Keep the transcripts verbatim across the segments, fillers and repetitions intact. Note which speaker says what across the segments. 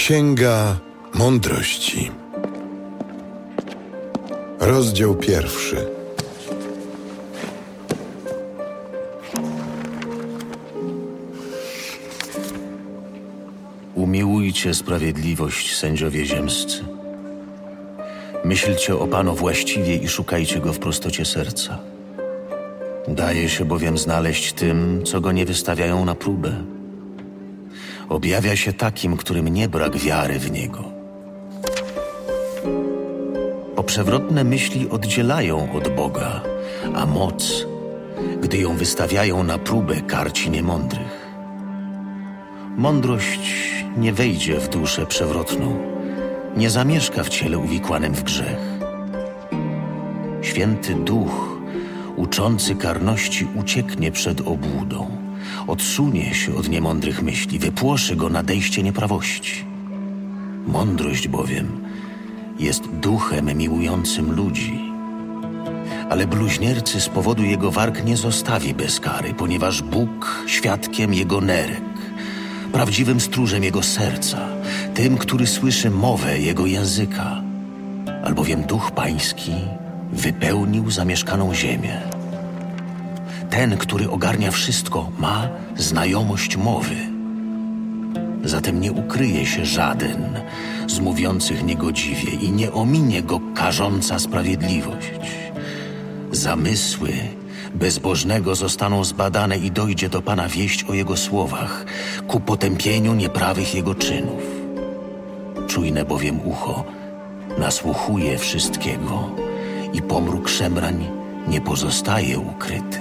Speaker 1: Księga Mądrości. Rozdział pierwszy.
Speaker 2: Umiłujcie sprawiedliwość, sędziowie ziemscy. Myślcie o Panu właściwie i szukajcie Go w prostocie serca. Daje się bowiem znaleźć tym, co Go nie wystawiają na próbę. Objawia się takim, którym nie brak wiary w Niego. Bo przewrotne myśli oddzielają od Boga, a moc, gdy ją wystawiają na próbę, karci niemądrych. Mądrość nie wejdzie w duszę przewrotną, nie zamieszka w ciele uwikłanym w grzech. Święty Duch, uczący karności, ucieknie przed obłudą, odsunie się od niemądrych myśli, wypłoszy go nadejście nieprawości. Mądrość bowiem jest duchem miłującym ludzi, ale bluźniercy z powodu jego warg nie zostawi bez kary, ponieważ Bóg świadkiem jego nerek, prawdziwym stróżem jego serca, tym, który słyszy mowę jego języka, albowiem Duch Pański wypełnił zamieszkaną ziemię. Ten, który ogarnia wszystko, ma znajomość mowy. Zatem nie ukryje się żaden z mówiących niegodziwie i nie ominie go karząca sprawiedliwość. Zamysły bezbożnego zostaną zbadane i dojdzie do Pana wieść o jego słowach, ku potępieniu nieprawych jego czynów. Czujne bowiem ucho nasłuchuje wszystkiego i pomruk szemrań nie pozostaje ukryty.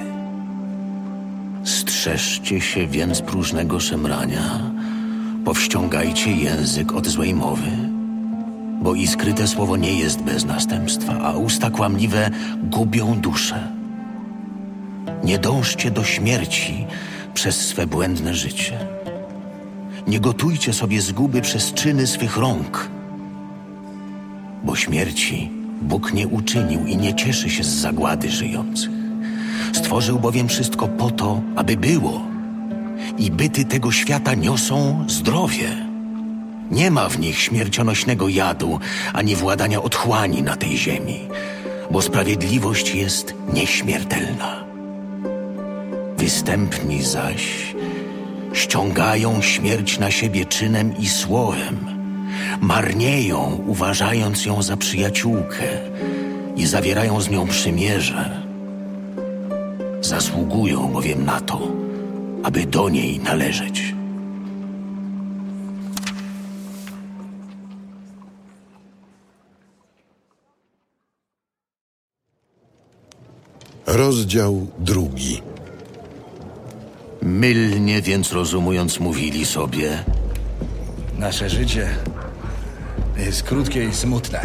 Speaker 2: Strzeżcie się więc próżnego szemrania, powściągajcie język od złej mowy, bo i skryte słowo nie jest bez następstwa, a usta kłamliwe gubią duszę. Nie dążcie do śmierci przez swe błędne życie. Nie gotujcie sobie zguby przez czyny swych rąk, bo śmierci Bóg nie uczynił i nie cieszy się z zagłady żyjących. Stworzył bowiem wszystko po to, aby było, i byty tego świata niosą zdrowie. Nie ma w nich śmiercionośnego jadu, ani władania otchłani na tej ziemi, bo sprawiedliwość jest nieśmiertelna. Występni zaś ściągają śmierć na siebie czynem i słowem, marnieją, uważając ją za przyjaciółkę i zawierają z nią przymierze. Zasługują bowiem na to, aby do niej należeć.
Speaker 1: Rozdział drugi.
Speaker 2: Mylnie więc rozumując mówili sobie:
Speaker 3: nasze życie jest krótkie i smutne.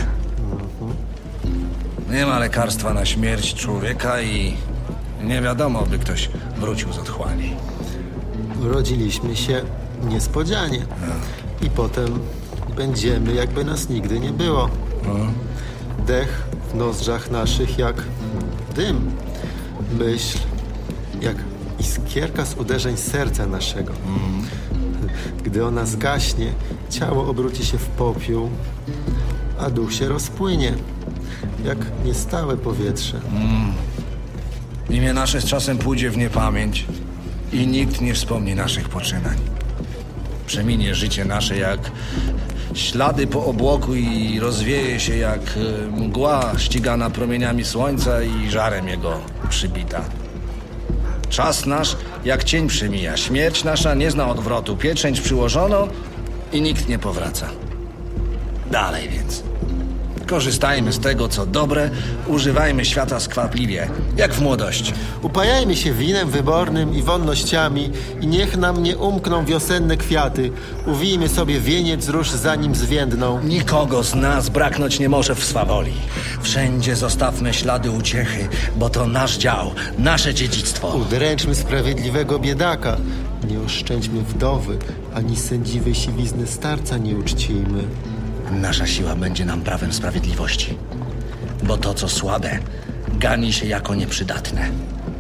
Speaker 3: Nie ma lekarstwa na śmierć człowieka i nie wiadomo, by ktoś wrócił z otchłani.
Speaker 4: Urodziliśmy się niespodzianie i potem będziemy, jakby nas nigdy nie było. Dech w nozdrzach naszych jak dym. Myśl jak iskierka z uderzeń serca naszego. Gdy ona zgaśnie, ciało obróci się w popiół, a duch się rozpłynie, jak niestałe powietrze.
Speaker 3: Imię nasze z czasem pójdzie w niepamięć i nikt nie wspomni naszych poczynań. Przeminie życie nasze jak ślady po obłoku i rozwieje się jak mgła ścigana promieniami słońca i żarem jego przybita. Czas nasz jak cień przemija, śmierć nasza nie zna odwrotu, pieczęć przyłożono i nikt nie powraca. Dalej więc. Korzystajmy z tego, co dobre, używajmy świata skwapliwie, jak w młodości.
Speaker 4: Upajajmy się winem wybornym i wonnościami i niech nam nie umkną wiosenne kwiaty. Uwijmy sobie wieniec róż, zanim zwiędną.
Speaker 3: Nikogo z nas braknąć nie może w swawoli. Wszędzie zostawmy ślady uciechy, bo to nasz dział, nasze dziedzictwo.
Speaker 4: Udręczmy sprawiedliwego biedaka. Nie oszczędźmy wdowy, ani sędziwej siwizny starca nie uczcijmy.
Speaker 3: Nasza siła będzie nam prawem sprawiedliwości, bo to, co słabe, gani się jako nieprzydatne.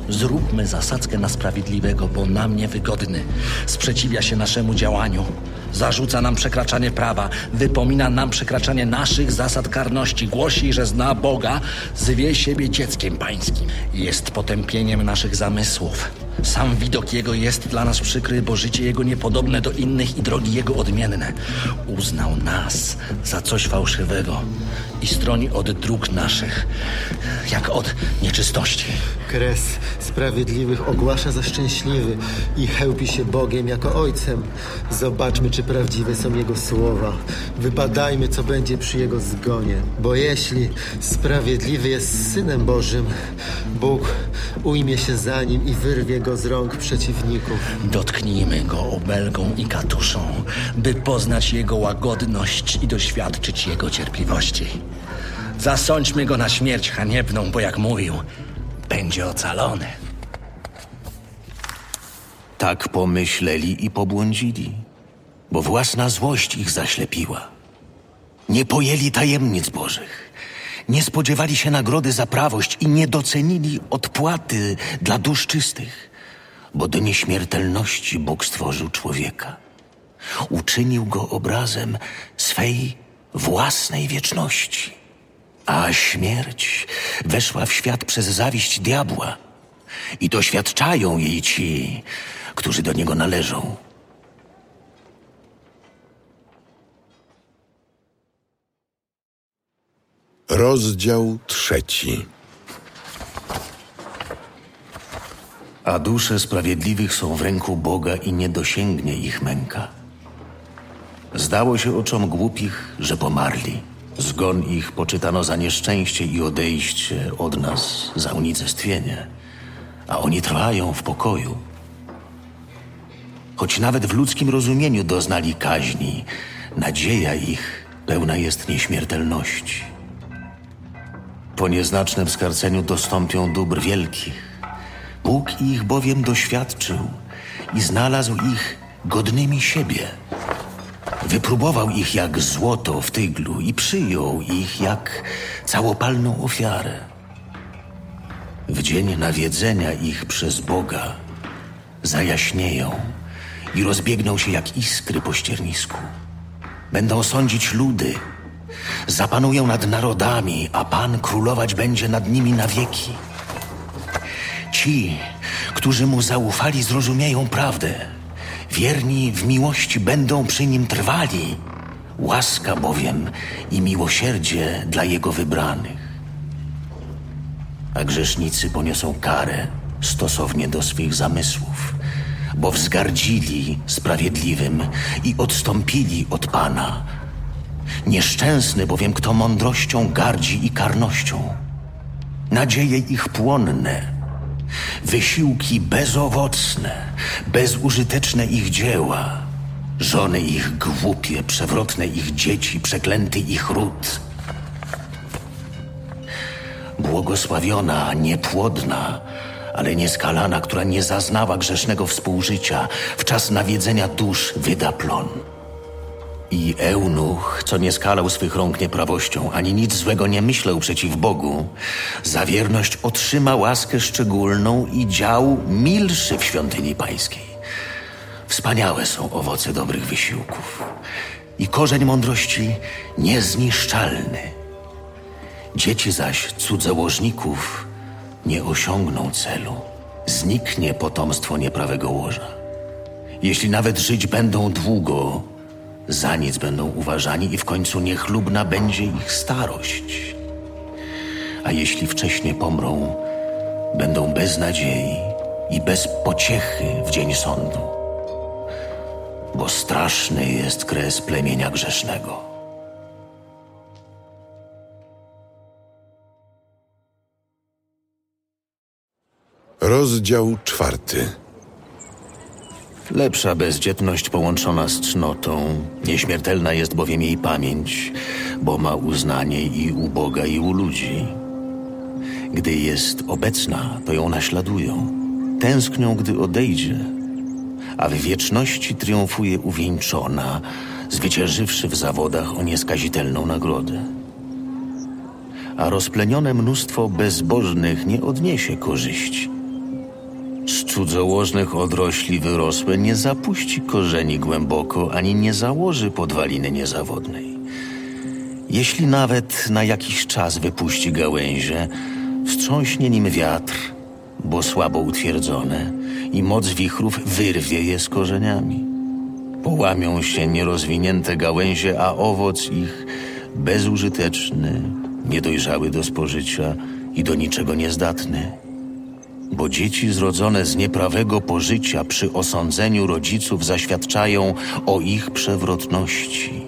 Speaker 5: Zróbmy zasadzkę na sprawiedliwego, bo nam niewygodny. Sprzeciwia się naszemu działaniu. Zarzuca nam przekraczanie prawa. Wypomina nam przekraczanie naszych zasad karności. Głosi, że zna Boga, zwie siebie dzieckiem pańskim. Jest potępieniem naszych zamysłów. Sam widok Jego jest dla nas przykry, bo życie Jego niepodobne do innych i drogi Jego odmienne. Uznał nas za coś fałszywego i stroni od dróg naszych, jak od nieczystości.
Speaker 4: Kres sprawiedliwych ogłasza za szczęśliwy i chełpi się Bogiem jako Ojcem. Zobaczmy, czy prawdziwe są Jego słowa. Wybadajmy, co będzie przy Jego zgonie. Bo jeśli sprawiedliwy jest Synem Bożym, Bóg ujmie się za nim i wyrwie go z rąk przeciwników.
Speaker 5: Dotknijmy go obelgą i katuszą, by poznać Jego łagodność i doświadczyć Jego cierpliwości. Zasądźmy go na śmierć haniebną, bo jak mówił, będzie ocalony.
Speaker 2: Tak pomyśleli i pobłądzili, bo własna złość ich zaślepiła. Nie pojęli tajemnic Bożych, nie spodziewali się nagrody za prawość i nie docenili odpłaty dla dusz czystych, bo do nieśmiertelności Bóg stworzył człowieka. Uczynił go obrazem swej własnej wieczności. A śmierć weszła w świat przez zawiść diabła i doświadczają jej ci, którzy do niego należą.
Speaker 1: Rozdział trzeci.
Speaker 2: A dusze sprawiedliwych są w ręku Boga i nie dosięgnie ich męka. Zdało się oczom głupich, że pomarli. Zgon ich poczytano za nieszczęście i odejście od nas za unicestwienie, a oni trwają w pokoju. Choć nawet w ludzkim rozumieniu doznali kaźni, nadzieja ich pełna jest nieśmiertelności. Po nieznacznym skarceniu dostąpią dóbr wielkich. Bóg ich bowiem doświadczył i znalazł ich godnymi siebie. Wypróbował ich jak złoto w tyglu i przyjął ich jak całopalną ofiarę. W dzień nawiedzenia ich przez Boga zajaśnieją i rozbiegną się jak iskry po ściernisku. Będą sądzić ludy, zapanują nad narodami, a Pan królować będzie nad nimi na wieki. Ci, którzy Mu zaufali, zrozumieją prawdę. Wierni w miłości będą przy Nim trwali. Łaska bowiem i miłosierdzie dla Jego wybranych. A grzesznicy poniosą karę stosownie do swych zamysłów, bo wzgardzili sprawiedliwym i odstąpili od Pana. Nieszczęsny bowiem, kto mądrością gardzi i karnością. Nadzieje ich płonne, wysiłki bezowocne, bezużyteczne ich dzieła, żony ich głupie, przewrotne ich dzieci, przeklęty ich ród. Błogosławiona, niepłodna, ale nieskalana, która nie zaznała grzesznego współżycia, w czas nawiedzenia dusz wyda plon. I eunuch, co nie skalał swych rąk nieprawością, ani nic złego nie myślał przeciw Bogu, za wierność otrzyma łaskę szczególną i dział milszy w świątyni pańskiej. Wspaniałe są owoce dobrych wysiłków i korzeń mądrości niezniszczalny. Dzieci zaś cudzołożników nie osiągną celu. Zniknie potomstwo nieprawego łoża. Jeśli nawet żyć będą długo, za nic będą uważani i w końcu niechlubna będzie ich starość. A jeśli wcześnie pomrą, będą bez nadziei i bez pociechy w dzień sądu. Bo straszny jest kres plemienia grzesznego.
Speaker 1: Rozdział czwarty.
Speaker 2: Lepsza bezdzietność połączona z cnotą, nieśmiertelna jest bowiem jej pamięć, bo ma uznanie i u Boga, i u ludzi. Gdy jest obecna, to ją naśladują, tęsknią, gdy odejdzie, a w wieczności triumfuje uwieńczona, zwyciężywszy w zawodach o nieskazitelną nagrodę. A rozplenione mnóstwo bezbożnych nie odniesie korzyści, cudzołożnych odrośli wyrosłe nie zapuści korzeni głęboko, ani nie założy podwaliny niezawodnej. Jeśli nawet na jakiś czas wypuści gałęzie, wstrząśnie nim wiatr, bo słabo utwierdzone, i moc wichrów wyrwie je z korzeniami. Połamią się nierozwinięte gałęzie, a owoc ich bezużyteczny, niedojrzały do spożycia i do niczego niezdatny. Bo dzieci zrodzone z nieprawego pożycia przy osądzeniu rodziców zaświadczają o ich przewrotności.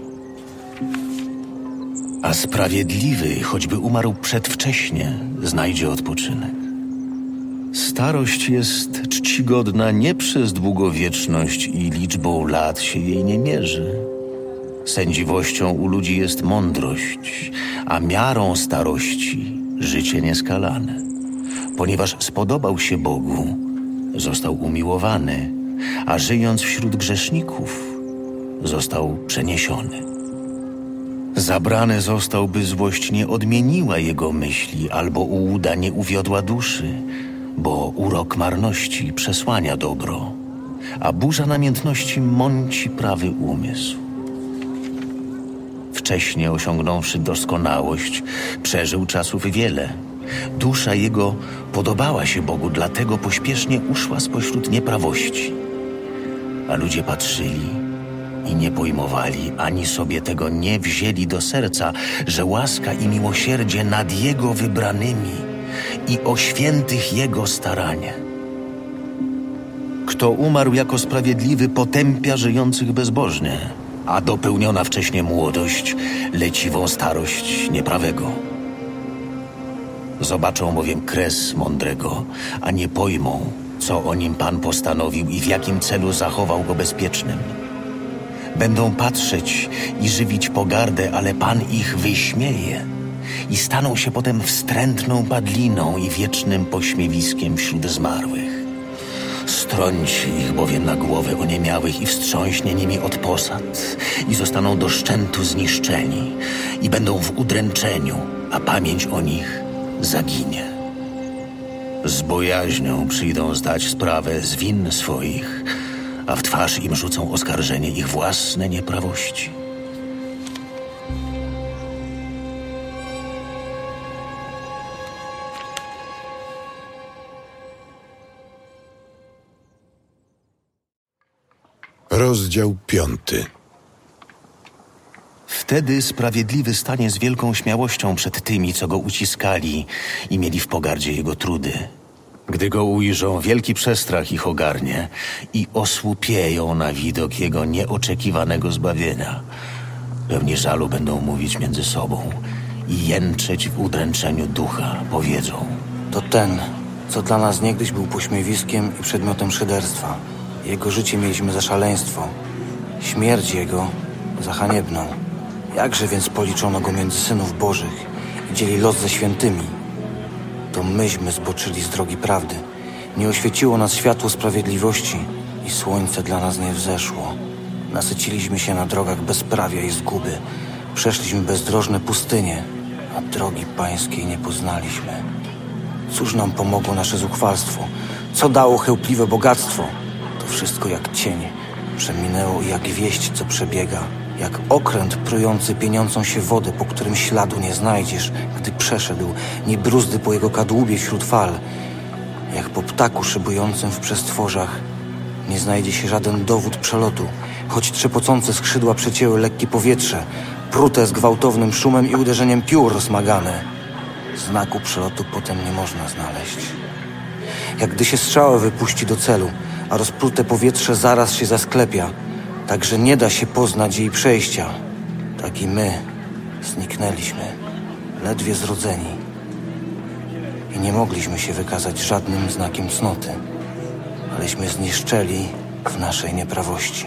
Speaker 2: A sprawiedliwy, choćby umarł przedwcześnie, znajdzie odpoczynek. Starość jest czcigodna nie przez długowieczność i liczbą lat się jej nie mierzy. Sędziwością u ludzi jest mądrość, a miarą starości życie nieskalane. Ponieważ spodobał się Bogu, został umiłowany, a żyjąc wśród grzeszników, został przeniesiony. Zabrany został, by złość nie odmieniła jego myśli, albo ułuda nie uwiodła duszy, bo urok marności przesłania dobro, a burza namiętności mąci prawy umysł. Wcześnie osiągnąwszy doskonałość, przeżył czasów wiele. Dusza jego podobała się Bogu, dlatego pośpiesznie uszła spośród nieprawości. A ludzie patrzyli i nie pojmowali, ani sobie tego nie wzięli do serca, że łaska i miłosierdzie nad Jego wybranymi i o świętych Jego staranie. Kto umarł jako sprawiedliwy, potępia żyjących bezbożnie, a dopełniona wcześnie młodość leciwą starość nieprawego. Zobaczą bowiem kres mądrego, a nie pojmą, co o nim Pan postanowił i w jakim celu zachował go bezpiecznym. Będą patrzeć i żywić pogardę, ale Pan ich wyśmieje i staną się potem wstrętną padliną i wiecznym pośmiewiskiem wśród zmarłych. Strąci ich bowiem na głowę oniemiałych i wstrząśnie nimi od posad i zostaną do szczętu zniszczeni i będą w udręczeniu, a pamięć o nich zaginie. Z bojaźnią przyjdą zdać sprawę z win swoich, a w twarz im rzucą oskarżenie ich własne nieprawości.
Speaker 1: Rozdział piąty.
Speaker 2: Wtedy sprawiedliwy stanie z wielką śmiałością przed tymi, co go uciskali i mieli w pogardzie jego trudy. Gdy go ujrzą, wielki przestrach ich ogarnie i osłupieją na widok jego nieoczekiwanego zbawienia. Pełni żalu będą mówić między sobą i jęczeć w udręczeniu ducha, powiedzą:
Speaker 6: To ten, co dla nas niegdyś był pośmiewiskiem i przedmiotem szyderstwa. Jego życie mieliśmy za szaleństwo, śmierć jego za haniebną. Jakże więc policzono go między synów bożych i dzieli los ze świętymi? To myśmy zboczyli z drogi prawdy. Nie oświeciło nas światło sprawiedliwości i słońce dla nas nie wzeszło. Nasyciliśmy się na drogach bezprawia i zguby. Przeszliśmy bezdrożne pustynie, a drogi pańskiej nie poznaliśmy. Cóż nam pomogło nasze zuchwalstwo? Co dało chełpliwe bogactwo? To wszystko jak cień. Przeminęło jak wieść, co przebiega. Jak okręt prujący pieniącą się wodę, po którym śladu nie znajdziesz, gdy przeszedł, ni bruzdy po jego kadłubie wśród fal. Jak po ptaku szybującym w przestworzach, nie znajdzie się żaden dowód przelotu, choć trzepocące skrzydła przecięły lekkie powietrze, prute z gwałtownym szumem i uderzeniem piór rozmagane. Znaku przelotu potem nie można znaleźć. Jak gdy się strzała wypuści do celu, a rozprute powietrze zaraz się zasklepia, tak że nie da się poznać jej przejścia. Tak i my zniknęliśmy, ledwie zrodzeni. I nie mogliśmy się wykazać żadnym znakiem cnoty, aleśmy zniszczeli w naszej nieprawości.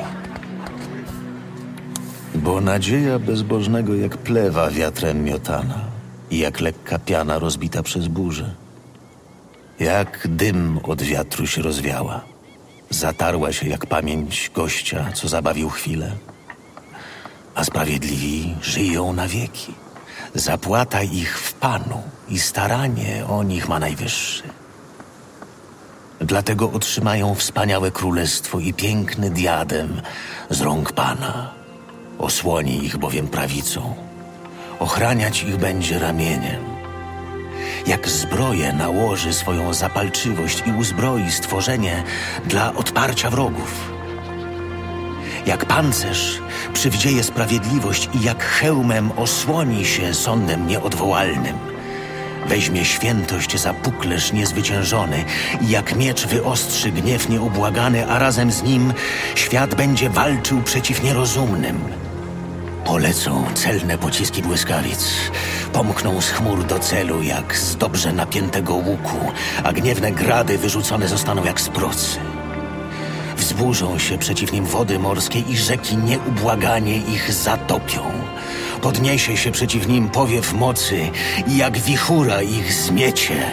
Speaker 2: Bo nadzieja bezbożnego jak plewa wiatrem miotana i jak lekka piana rozbita przez burzę. Jak dym od wiatru się rozwiała. Zatarła się jak pamięć gościa, co zabawił chwilę. A sprawiedliwi żyją na wieki. Zapłata ich w Panu i staranie o nich ma Najwyższy. Dlatego otrzymają wspaniałe królestwo i piękny diadem z rąk Pana. Osłoni ich bowiem prawicą. Ochraniać ich będzie ramieniem. Jak zbroję nałoży swoją zapalczywość i uzbroi stworzenie dla odparcia wrogów. Jak pancerz przywdzieje sprawiedliwość i jak hełmem osłoni się sądem nieodwołalnym. Weźmie świętość za puklerz niezwyciężony i jak miecz wyostrzy gniew nieubłagany, a razem z nim świat będzie walczył przeciw nierozumnym. Polecą celne pociski błyskawic, pomkną z chmur do celu jak z dobrze napiętego łuku, a gniewne grady wyrzucone zostaną jak z procy. Wzburzą się przeciw nim wody morskie i rzeki nieubłaganie ich zatopią. Podniesie się przeciw nim powiew mocy i jak wichura ich zmiecie.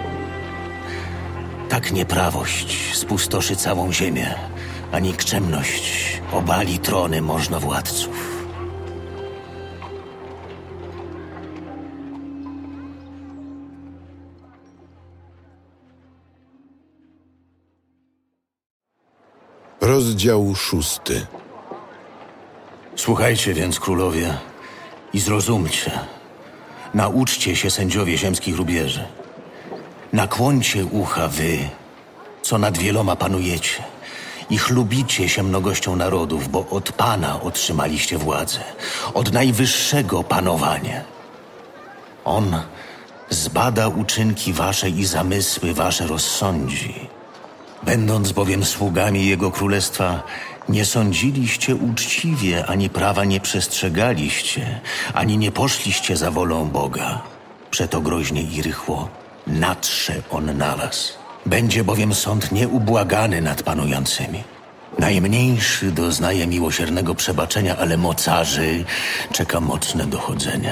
Speaker 2: Tak nieprawość spustoszy całą ziemię, a nikczemność obali trony możnowładców.
Speaker 1: Rozdział szósty.
Speaker 2: Słuchajcie więc, królowie, i zrozumcie. Nauczcie się, sędziowie ziemskich rubieży. Nakłońcie ucha wy, co nad wieloma panujecie, i chlubicie się mnogością narodów, bo od Pana otrzymaliście władzę, od najwyższego panowanie. On zbada uczynki wasze i zamysły wasze rozsądzi. Będąc bowiem sługami Jego Królestwa, nie sądziliście uczciwie, ani prawa nie przestrzegaliście, ani nie poszliście za wolą Boga. Przeto groźnie i rychło natrze On na was. Będzie bowiem sąd nieubłagany nad panującymi. Najmniejszy doznaje miłosiernego przebaczenia, ale mocarzy czeka mocne dochodzenie.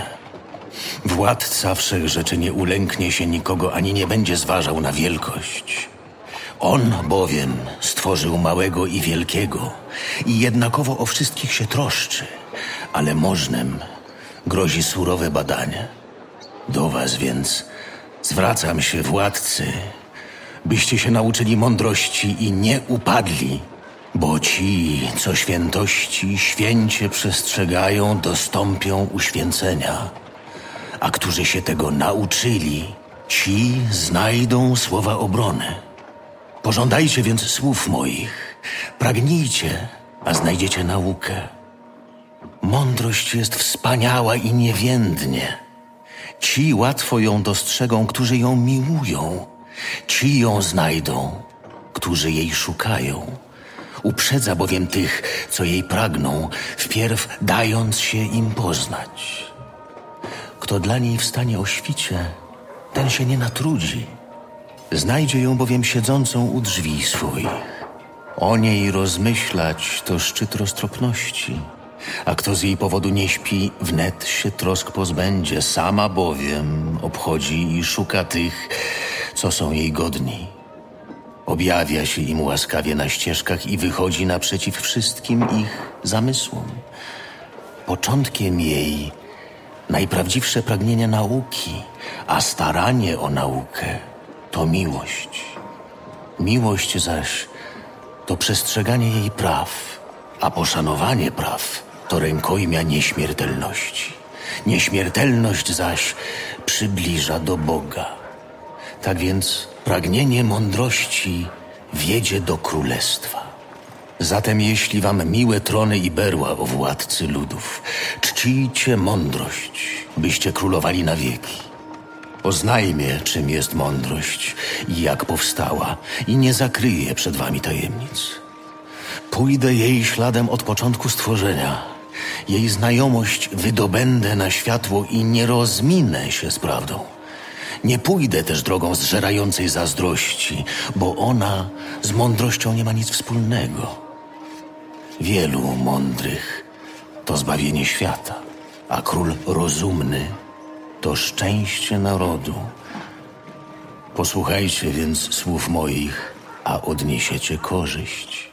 Speaker 2: Władca wszech rzeczy nie ulęknie się nikogo, ani nie będzie zważał na wielkość. On bowiem stworzył małego i wielkiego i jednakowo o wszystkich się troszczy, ale możnym grozi surowe badanie. Do was więc zwracam się, władcy, byście się nauczyli mądrości i nie upadli, bo ci, co świętości święcie przestrzegają, dostąpią uświęcenia, a którzy się tego nauczyli, ci znajdą słowa obrony. Pożądajcie więc słów moich, pragnijcie, a znajdziecie naukę. Mądrość jest wspaniała i niewiędnie. Ci łatwo ją dostrzegą, którzy ją miłują. Ci ją znajdą, którzy jej szukają. Uprzedza bowiem tych, co jej pragną, wpierw dając się im poznać. Kto dla niej wstanie o świcie, ten się nie natrudzi. Znajdzie ją bowiem siedzącą u drzwi swoich. O niej rozmyślać to szczyt roztropności, a kto z jej powodu nie śpi, wnet się trosk pozbędzie. Sama bowiem obchodzi i szuka tych, co są jej godni. Objawia się im łaskawie na ścieżkach i wychodzi naprzeciw wszystkim ich zamysłom. Początkiem jej najprawdziwsze pragnienie nauki, a staranie o naukę to miłość. Miłość zaś to przestrzeganie jej praw, a poszanowanie praw to rękojmia nieśmiertelności. Nieśmiertelność zaś przybliża do Boga. Tak więc pragnienie mądrości wiedzie do królestwa. Zatem jeśli wam miłe trony i berła, o władcy ludów, czcijcie mądrość, byście królowali na wieki. Poznajmie, czym jest mądrość i jak powstała, i nie zakryję przed wami tajemnic. Pójdę jej śladem od początku stworzenia. Jej znajomość wydobędę na światło i nie rozminę się z prawdą. Nie pójdę też drogą zżerającej zazdrości, bo ona z mądrością nie ma nic wspólnego. Wielu mądrych to zbawienie świata, a król rozumny to szczęście narodu. Posłuchajcie więc słów moich, a odniesiecie korzyść.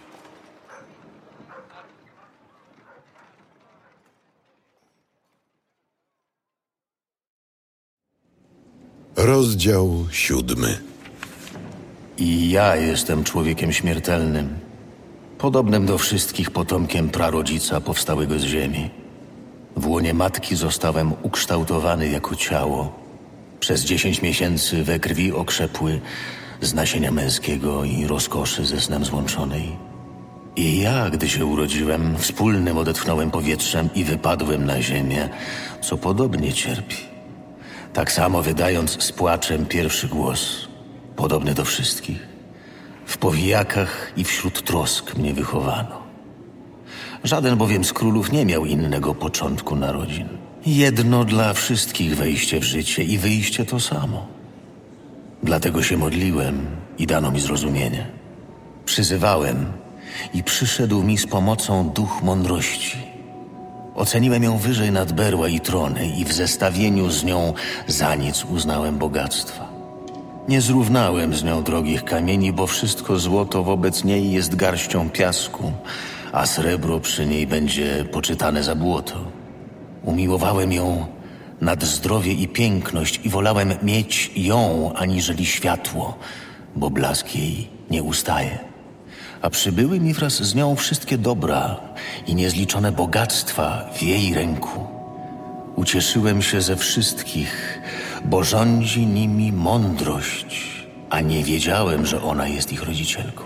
Speaker 1: Rozdział siódmy.
Speaker 2: I ja jestem człowiekiem śmiertelnym, podobnym do wszystkich potomkiem prarodzica powstałego z ziemi. W łonie matki zostałem ukształtowany jako ciało. Przez dziesięć miesięcy we krwi okrzepły z nasienia męskiego i rozkoszy ze snem złączonej. I ja, gdy się urodziłem, wspólnym odetchnąłem powietrzem i wypadłem na ziemię, co podobnie cierpi. Tak samo wydając z płaczem pierwszy głos, podobny do wszystkich. W powijakach i wśród trosk mnie wychowano. Żaden bowiem z królów nie miał innego początku narodzin. Jedno dla wszystkich wejście w życie i wyjście to samo. Dlatego się modliłem i dano mi zrozumienie. Przyzywałem i przyszedł mi z pomocą duch mądrości. Oceniłem ją wyżej nad berła i trony i w zestawieniu z nią za nic uznałem bogactwa. Nie zrównałem z nią drogich kamieni, bo wszystko złoto wobec niej jest garścią piasku, a srebro przy niej będzie poczytane za błoto. Umiłowałem ją nad zdrowie i piękność i wolałem mieć ją aniżeli światło, bo blask jej nie ustaje. A przybyły mi wraz z nią wszystkie dobra i niezliczone bogactwa w jej ręku. Ucieszyłem się ze wszystkich, bo rządzi nimi mądrość, a nie wiedziałem, że ona jest ich rodzicielką.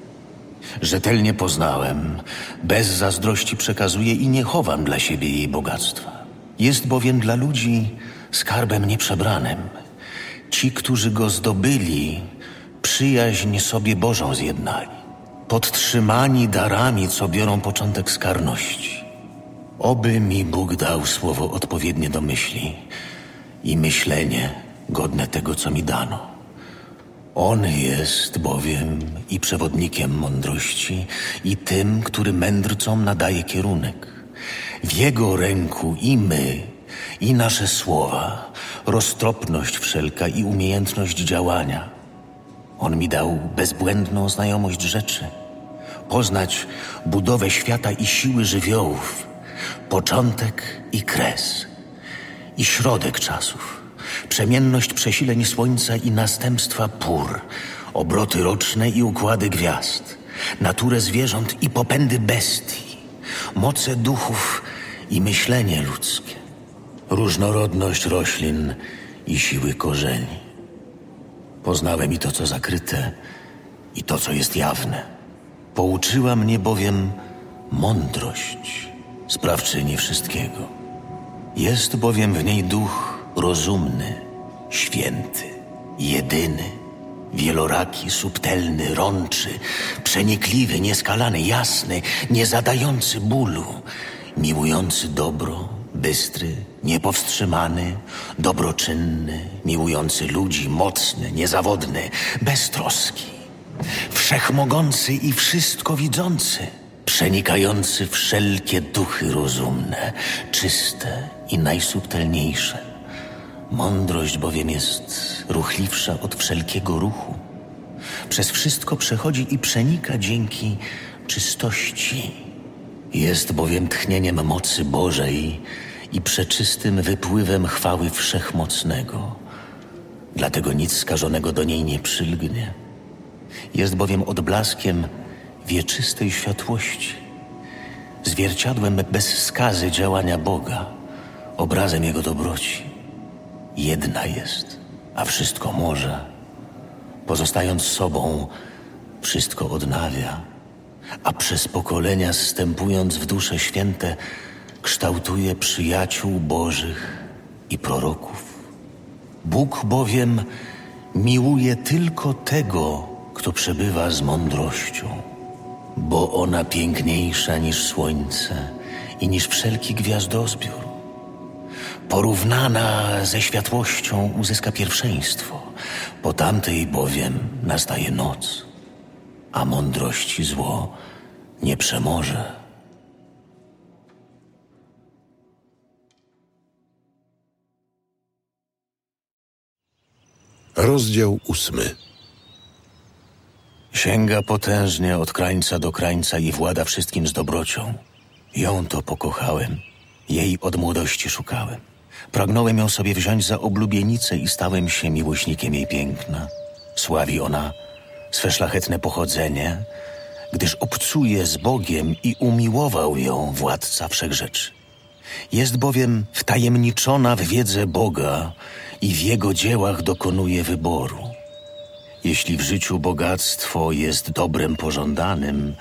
Speaker 2: Rzetelnie poznałem, bez zazdrości przekazuję i nie chowam dla siebie jej bogactwa. Jest bowiem dla ludzi skarbem nieprzebranym. Ci, którzy go zdobyli, przyjaźń sobie Bożą zjednali. Podtrzymani darami, co biorą początek z karności. Oby mi Bóg dał słowo odpowiednie do myśli i myślenie godne tego, co mi dano. On jest bowiem i przewodnikiem mądrości, i tym, który mędrcom nadaje kierunek. W jego ręku i my, i nasze słowa, roztropność wszelka i umiejętność działania. On mi dał bezbłędną znajomość rzeczy, poznać budowę świata i siły żywiołów, początek i kres, i środek czasów, przemienność przesileń słońca i następstwa pór, obroty roczne i układy gwiazd, naturę zwierząt i popędy bestii, moce duchów i myślenie ludzkie, różnorodność roślin i siły korzeni. Poznałem i to, co zakryte, i to, co jest jawne. Pouczyła mnie bowiem mądrość, sprawczyni wszystkiego. Jest bowiem w niej duch rozumny, święty, jedyny, wieloraki, subtelny, rączy, przenikliwy, nieskalany, jasny, niezadający bólu, miłujący dobro, bystry, niepowstrzymany, dobroczynny, miłujący ludzi, mocny, niezawodny, bez troski, wszechmogący i wszystko widzący, przenikający wszelkie duchy rozumne, czyste i najsubtelniejsze. Mądrość bowiem jest ruchliwsza od wszelkiego ruchu. Przez wszystko przechodzi i przenika dzięki czystości. Jest bowiem tchnieniem mocy Bożej i przeczystym wypływem chwały Wszechmocnego. Dlatego nic skażonego do niej nie przylgnie. Jest bowiem odblaskiem wieczystej światłości, zwierciadłem bez skazy działania Boga, obrazem Jego dobroci. Jedna jest, a wszystko może. Pozostając sobą, wszystko odnawia, a przez pokolenia zstępując w dusze święte, kształtuje przyjaciół Bożych i proroków. Bóg bowiem miłuje tylko tego, kto przebywa z mądrością, bo ona piękniejsza niż słońce i niż wszelki gwiazdozbiór. Porównana ze światłością uzyska pierwszeństwo, po tamtej bowiem nastaje noc, a mądrości zło nie przemoże.
Speaker 1: Rozdział ósmy.
Speaker 2: Sięga potężnie od krańca do krańca i włada wszystkim z dobrocią. Ją to pokochałem, jej od młodości szukałem. Pragnąłem ją sobie wziąć za oblubienicę i stałem się miłośnikiem jej piękna. Sławi ona swe szlachetne pochodzenie, gdyż obcuje z Bogiem i umiłował ją władca wszechrzeczy. Jest bowiem wtajemniczona w wiedzę Boga i w Jego dziełach dokonuje wyboru. Jeśli w życiu bogactwo jest dobrem pożądanym,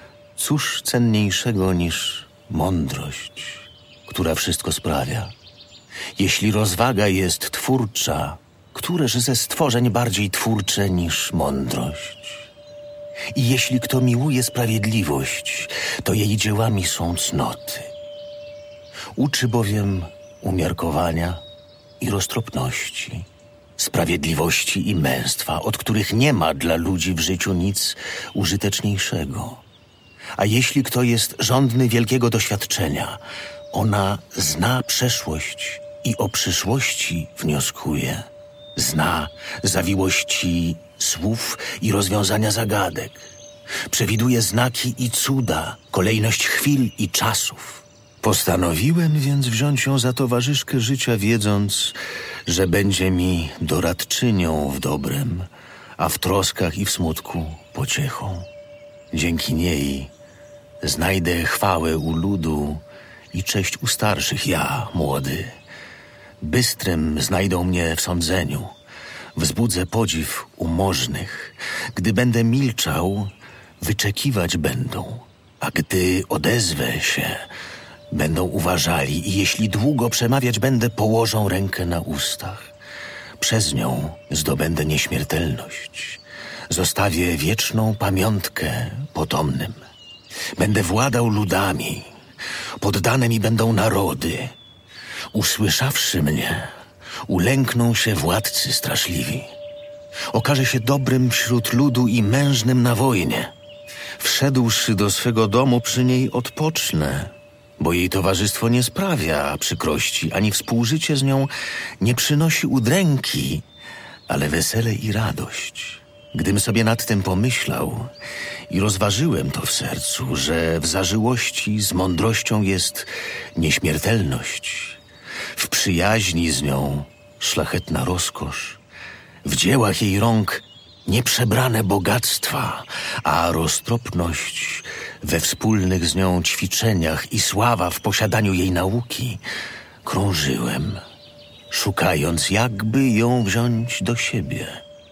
Speaker 2: cóż cenniejszego niż mądrość, która wszystko sprawia? Jeśli rozwaga jest twórcza, któreż ze stworzeń bardziej twórcze niż mądrość? I jeśli kto miłuje sprawiedliwość, to jej dziełami są cnoty. Uczy bowiem umiarkowania i roztropności, sprawiedliwości i męstwa, od których nie ma dla ludzi w życiu nic użyteczniejszego. A jeśli kto jest żądny wielkiego doświadczenia, ona zna przeszłość i o przyszłości wnioskuje. Zna zawiłości słów i rozwiązania zagadek. Przewiduje znaki i cuda, kolejność chwil i czasów. Postanowiłem więc wziąć ją za towarzyszkę życia, wiedząc, że będzie mi doradczynią w dobrem, a w troskach i w smutku pociechą. Dzięki niej znajdę chwałę u ludu i cześć u starszych, ja, młody. Bystrym znajdą mnie w sądzeniu, wzbudzę podziw u możnych. Gdy będę milczał, wyczekiwać będą, a gdy odezwę się, będą uważali i jeśli długo przemawiać będę, położą rękę na ustach. Przez nią zdobędę nieśmiertelność. Zostawię wieczną pamiątkę potomnym. Będę władał ludami. Poddane mi będą narody. Usłyszawszy mnie, ulękną się władcy straszliwi. Okaże się dobrym wśród ludu i mężnym na wojnie. Wszedłszy do swego domu, przy niej odpocznę, bo jej towarzystwo nie sprawia przykrości, ani współżycie z nią nie przynosi udręki, ale wesele i radość. Gdym sobie nad tym pomyślał i rozważyłem to w sercu, że w zażyłości z mądrością jest nieśmiertelność, w przyjaźni z nią szlachetna rozkosz, w dziełach jej rąk nieprzebrane bogactwa, a roztropność we wspólnych z nią ćwiczeniach i sława w posiadaniu jej nauki, krążyłem, szukając, jakby ją wziąć do siebie.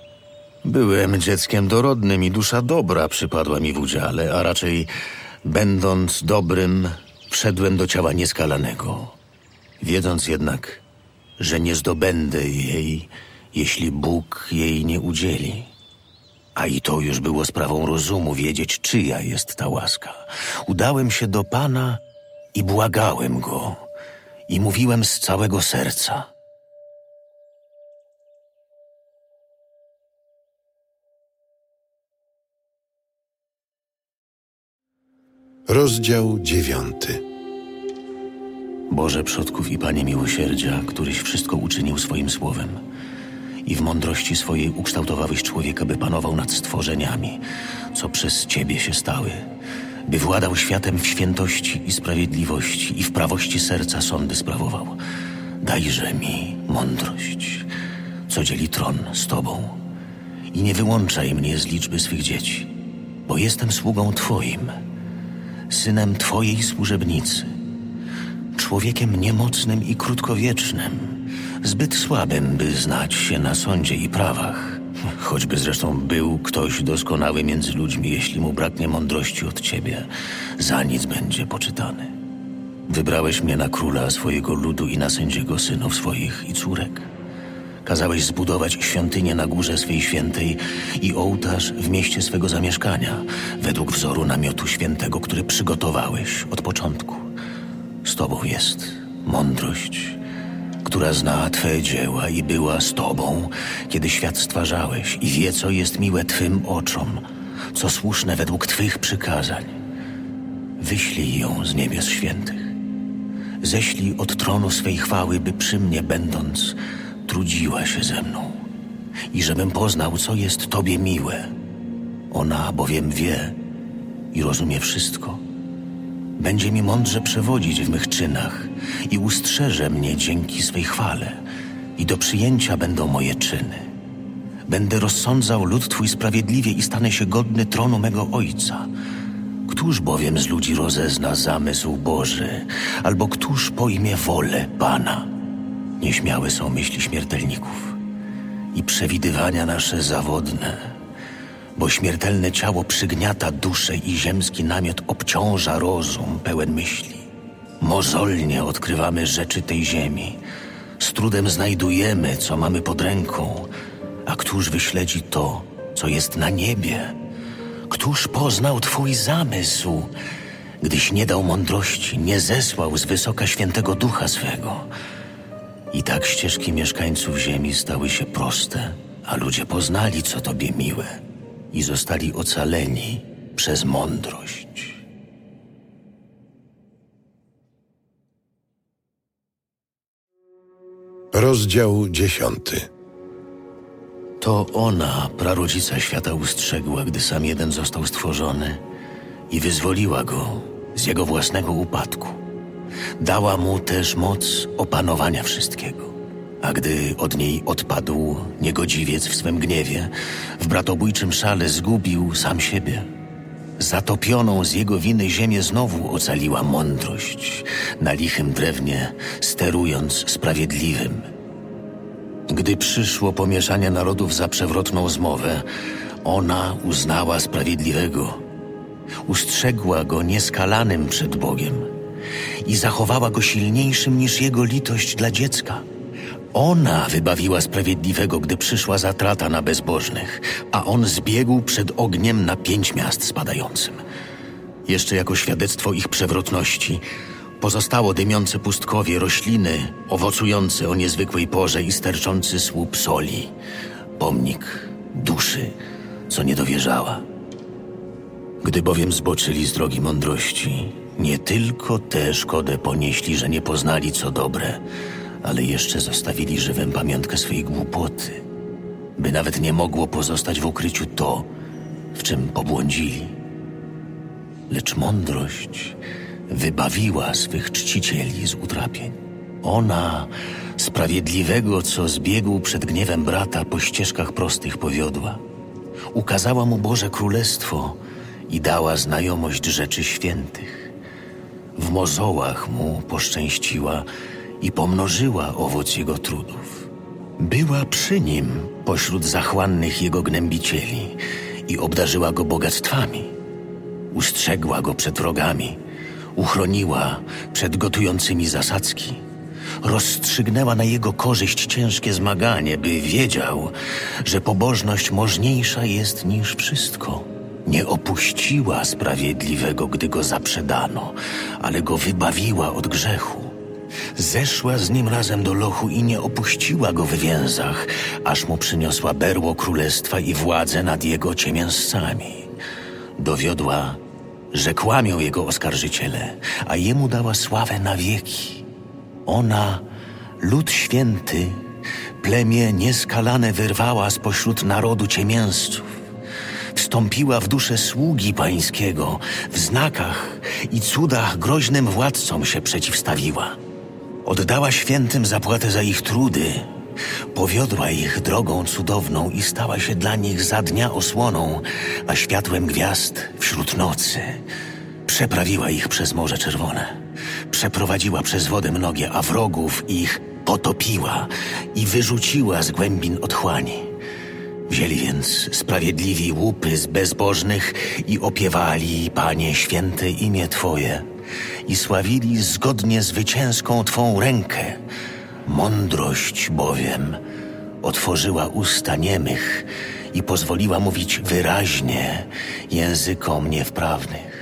Speaker 2: Byłem dzieckiem dorodnym i dusza dobra przypadła mi w udziale, a raczej, będąc dobrym, wszedłem do ciała nieskalanego, wiedząc jednak, że nie zdobędę jej, jeśli Bóg jej nie udzieli. A i to już było sprawą rozumu wiedzieć, czyja jest ta łaska. Udałem się do Pana i błagałem Go i mówiłem z całego serca.
Speaker 1: Rozdział dziewiąty.
Speaker 2: Boże przodków i Panie miłosierdzia, któryś wszystko uczynił swoim słowem i w mądrości swojej ukształtowałeś człowieka, by panował nad stworzeniami, co przez Ciebie się stały, by władał światem w świętości i sprawiedliwości i w prawości serca sądy sprawował. Dajże mi mądrość, co dzieli tron z Tobą i nie wyłączaj mnie z liczby swych dzieci, bo jestem sługą Twoim, synem Twojej służebnicy, człowiekiem niemocnym i krótkowiecznym, zbyt słabym, by znać się na sądzie i prawach, choćby zresztą był ktoś doskonały między ludźmi, jeśli mu braknie mądrości od Ciebie, za nic będzie poczytany. Wybrałeś mnie na króla swojego ludu i na sędziego synów swoich i córek. Kazałeś zbudować świątynię na górze swej świętej i ołtarz w mieście swego zamieszkania, według wzoru namiotu świętego, który przygotowałeś od początku. Z Tobą jest mądrość, która zna Twe dzieła i była z Tobą, kiedy świat stwarzałeś i wie, co jest miłe Twym oczom, co słuszne według Twych przykazań. Wyślij ją z niebios świętych. Ześlij od tronu swej chwały, by przy mnie będąc trudziła się ze mną i żebym poznał, co jest Tobie miłe. Ona bowiem wie i rozumie wszystko. Będzie mi mądrze przewodzić w mych czynach i ustrzeże mnie dzięki swej chwale i do przyjęcia będą moje czyny. Będę rozsądzał lud Twój sprawiedliwie i stanę się godny tronu mego Ojca. Któż bowiem z ludzi rozezna zamysł Boży, albo któż pojmie wolę Pana? Nieśmiałe są myśli śmiertelników i przewidywania nasze zawodne, bo śmiertelne ciało przygniata duszę i ziemski namiot obciąża rozum pełen myśli. Mozolnie odkrywamy rzeczy tej ziemi, z trudem znajdujemy, co mamy pod ręką, a któż wyśledzi to, co jest na niebie? Któż poznał Twój zamysł, gdyś nie dał mądrości, nie zesłał z wysoka świętego ducha swego? I tak ścieżki mieszkańców ziemi stały się proste, a ludzie poznali, co Tobie miłe i zostali ocaleni przez mądrość.
Speaker 1: Rozdział dziesiąty.
Speaker 2: To ona, prarodzica świata, ustrzegła, gdy sam jeden został stworzony i wyzwoliła go z jego własnego upadku. Dała mu też moc opanowania wszystkiego. A gdy od niej odpadł niegodziwiec w swym gniewie, w bratobójczym szale zgubił sam siebie. Zatopioną z jego winy ziemię znowu ocaliła mądrość, na lichym drewnie sterując sprawiedliwym. Gdy przyszło pomieszanie narodów za przewrotną zmowę, ona uznała sprawiedliwego, ustrzegła go nieskalanym przed Bogiem i zachowała go silniejszym niż jego litość dla dziecka. Ona wybawiła sprawiedliwego, gdy przyszła zatrata na bezbożnych, a on zbiegł przed ogniem na pięć miast spadającym. Jeszcze jako świadectwo ich przewrotności pozostało dymiące pustkowie, rośliny owocujące o niezwykłej porze i sterczący słup soli. Pomnik duszy, co nie dowierzała. Gdy bowiem zboczyli z drogi mądrości, nie tylko tę szkodę ponieśli, że nie poznali, co dobre, ale jeszcze zostawili żywym pamiątkę swej głupoty, by nawet nie mogło pozostać w ukryciu to, w czym pobłądzili. Lecz mądrość wybawiła swych czcicieli z utrapień. Ona sprawiedliwego, co zbiegł przed gniewem brata, po ścieżkach prostych powiodła. Ukazała mu Boże Królestwo i dała znajomość rzeczy świętych. W mozołach mu poszczęściła i pomnożyła owoc jego trudów. Była przy nim pośród zachłannych jego gnębicieli i obdarzyła go bogactwami. Ustrzegła go przed wrogami, uchroniła przed gotującymi zasadzki. Rozstrzygnęła na jego korzyść ciężkie zmaganie, by wiedział, że pobożność możniejsza jest niż wszystko. Nie opuściła sprawiedliwego, gdy go zaprzedano, ale go wybawiła od grzechu. Zeszła z nim razem do lochu i nie opuściła go w więzach, aż mu przyniosła berło królestwa i władzę nad jego ciemiężcami. Dowiodła, że kłamią jego oskarżyciele, a jemu dała sławę na wieki. Ona, lud święty, plemię nieskalane wyrwała spośród narodu ciemiężców. Wstąpiła w duszę sługi pańskiego, w znakach i cudach groźnym władcom się przeciwstawiła. Oddała świętym zapłatę za ich trudy, powiodła ich drogą cudowną i stała się dla nich za dnia osłoną, a światłem gwiazd wśród nocy. Przeprawiła ich przez Morze Czerwone, przeprowadziła przez wodę mnogie, a wrogów ich potopiła i wyrzuciła z głębin otchłani. Wzięli więc sprawiedliwi łupy z bezbożnych i opiewali, Panie, święte imię Twoje i sławili zgodnie zwycięską Twą rękę. Mądrość bowiem otworzyła usta niemych i pozwoliła mówić wyraźnie językom niewprawnych.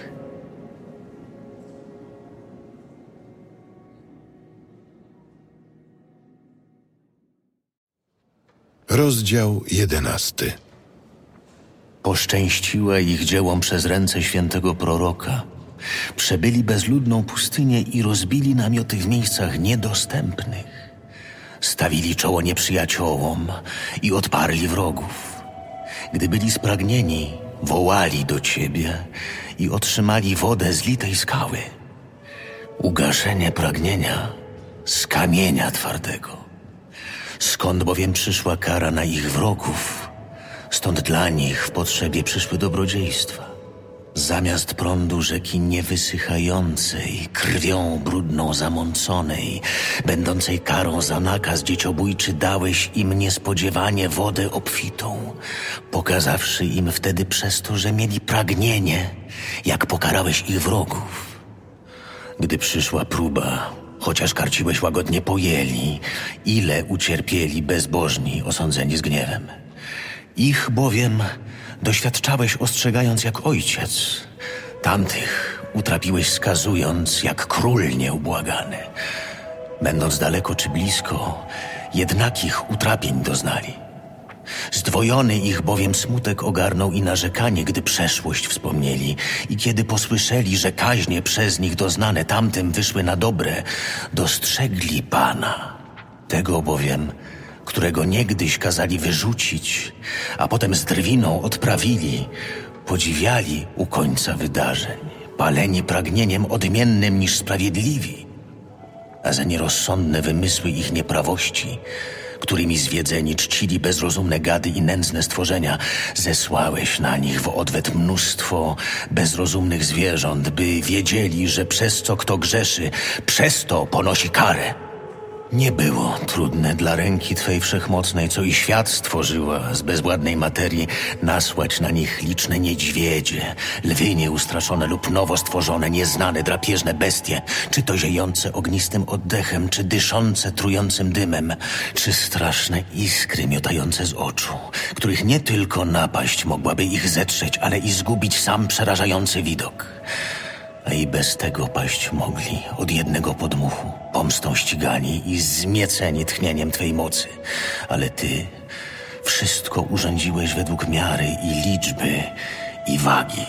Speaker 1: Rozdział jedenasty.
Speaker 2: Poszczęściła ich dziełom przez ręce świętego proroka. Przebyli bezludną pustynię i rozbili namioty w miejscach niedostępnych. Stawili czoło nieprzyjaciołom i odparli wrogów. Gdy byli spragnieni, wołali do Ciebie i otrzymali wodę z litej skały. Ugaszenie pragnienia z kamienia twardego. Skąd bowiem przyszła kara na ich wrogów Stąd dla nich w potrzebie przyszły dobrodziejstwa. Zamiast prądu rzeki niewysychającej, krwią brudną zamąconej, będącej karą za nakaz dzieciobójczy, dałeś im niespodziewanie wodę obfitą, pokazawszy im wtedy przez to, że mieli pragnienie, jak pokarałeś ich wrogów. Gdy przyszła próba, chociaż karciłeś łagodnie pojęli, ile ucierpieli bezbożni osądzeni z gniewem. Ich bowiem doświadczałeś ostrzegając jak ojciec. Tamtych utrapiłeś skazując jak król nieubłagany. Będąc daleko czy blisko, jednakich utrapień doznali. Zdwojony ich bowiem smutek ogarnął i narzekanie, gdy przeszłość wspomnieli i kiedy posłyszeli, że kaźnie przez nich doznane tamtym wyszły na dobre, dostrzegli Pana. Tego bowiem, którego niegdyś kazali wyrzucić, a potem z drwiną odprawili, podziwiali u końca wydarzeń, paleni pragnieniem odmiennym niż sprawiedliwi, a za nierozsądne wymysły ich nieprawości, którymi zwiedzeni czcili bezrozumne gady i nędzne stworzenia, zesłałeś na nich w odwet mnóstwo bezrozumnych zwierząt, by wiedzieli, że przez co kto grzeszy, przez to ponosi karę. Nie było trudne dla ręki Twej wszechmocnej, co i świat stworzyła z bezwładnej materii, nasłać na nich liczne niedźwiedzie, lwy nieustraszone lub nowo stworzone, nieznane, drapieżne bestie, czy to ziejące ognistym oddechem, czy dyszące trującym dymem, czy straszne iskry miotające z oczu, których nie tylko napaść mogłaby ich zetrzeć, ale i zgubić sam przerażający widok. A i bez tego paść mogli od jednego podmuchu, pomstą ścigani i zmieceni tchnieniem Twej mocy. Ale Ty wszystko urządziłeś według miary i liczby i wagi.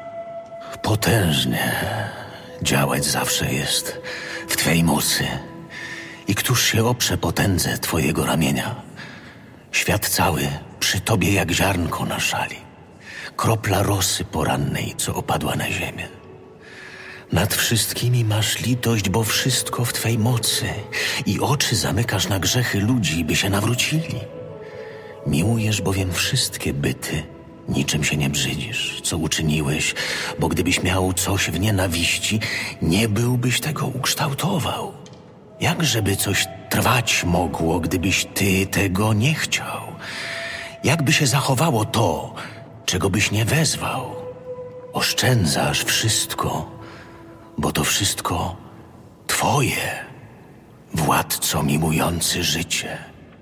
Speaker 2: Potężnie działać zawsze jest w Twej mocy. I któż się oprze potędze Twojego ramienia? Świat cały przy Tobie jak ziarnko na szali, kropla rosy porannej, co opadła na ziemię. Nad wszystkimi masz litość, bo wszystko w Twej mocy i oczy zamykasz na grzechy ludzi, by się nawrócili. Miłujesz bowiem wszystkie byty, niczym się nie brzydzisz, co uczyniłeś, bo gdybyś miał coś w nienawiści, nie byłbyś tego ukształtował. Jakżeby coś trwać mogło, gdybyś Ty tego nie chciał? Jakby się zachowało to, czego byś nie wezwał? Oszczędzasz wszystko, bo to wszystko Twoje, władco miłujący życie.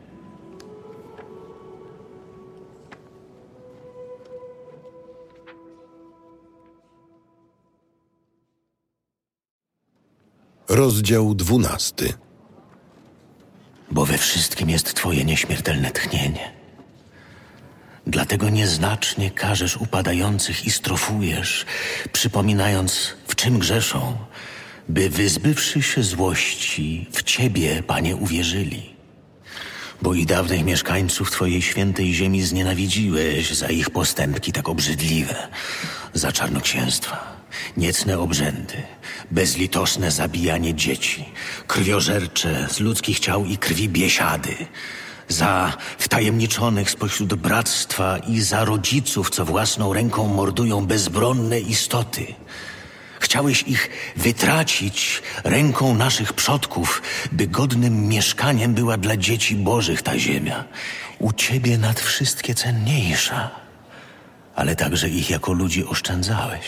Speaker 1: Rozdział dwunasty.
Speaker 2: Bo we wszystkim jest Twoje nieśmiertelne tchnienie. Dlatego nieznacznie karzesz upadających i strofujesz, przypominając, w czym grzeszą, by wyzbywszy się złości, w Ciebie, Panie, uwierzyli. Bo i dawnych mieszkańców Twojej świętej ziemi znienawidziłeś za ich postępki tak obrzydliwe, za czarnoksięstwa, niecne obrzędy, bezlitosne zabijanie dzieci, krwiożercze z ludzkich ciał i krwi biesiady, za wtajemniczonych spośród bractwa i za rodziców, co własną ręką mordują bezbronne istoty. Chciałeś ich wytracić ręką naszych przodków, by godnym mieszkaniem była dla dzieci bożych ta ziemia. U Ciebie nad wszystkie cenniejsza, ale także ich jako ludzi oszczędzałeś.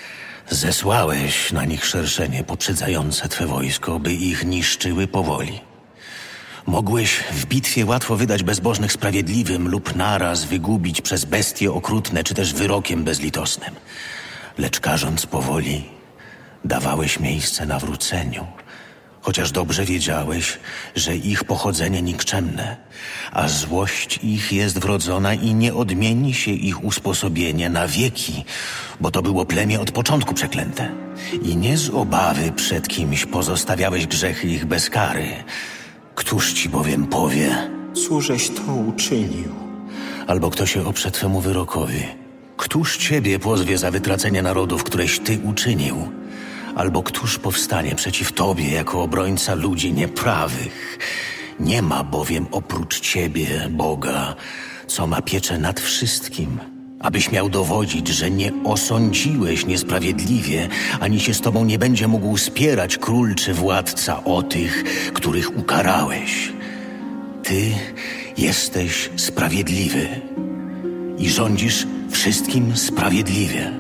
Speaker 2: Zesłałeś na nich szerszenie poprzedzające Twe wojsko, by ich niszczyły powoli. Mogłeś w bitwie łatwo wydać bezbożnych sprawiedliwym lub naraz wygubić przez bestie okrutne, czy też wyrokiem bezlitosnym. Lecz karząc powoli, dawałeś miejsce nawróceniu, chociaż dobrze wiedziałeś, że ich pochodzenie nikczemne, a złość ich jest wrodzona i nie odmieni się ich usposobienie na wieki, bo to było plemię od początku przeklęte. I nie z obawy przed kimś pozostawiałeś grzechy ich bez kary. Któż Ci bowiem powie,
Speaker 7: cóżeś to uczynił?
Speaker 2: Albo kto się oprze Twemu wyrokowi? Któż Ciebie pozwie za wytracenie narodów, któreś Ty uczynił? Albo któż powstanie przeciw Tobie jako obrońca ludzi nieprawych? Nie ma bowiem oprócz Ciebie, Boga, co ma pieczę nad wszystkim, abyś miał dowodzić, że nie osądziłeś niesprawiedliwie, ani się z tobą nie będzie mógł spierać król czy władca o tych, których ukarałeś. Ty jesteś sprawiedliwy i rządzisz wszystkim sprawiedliwie.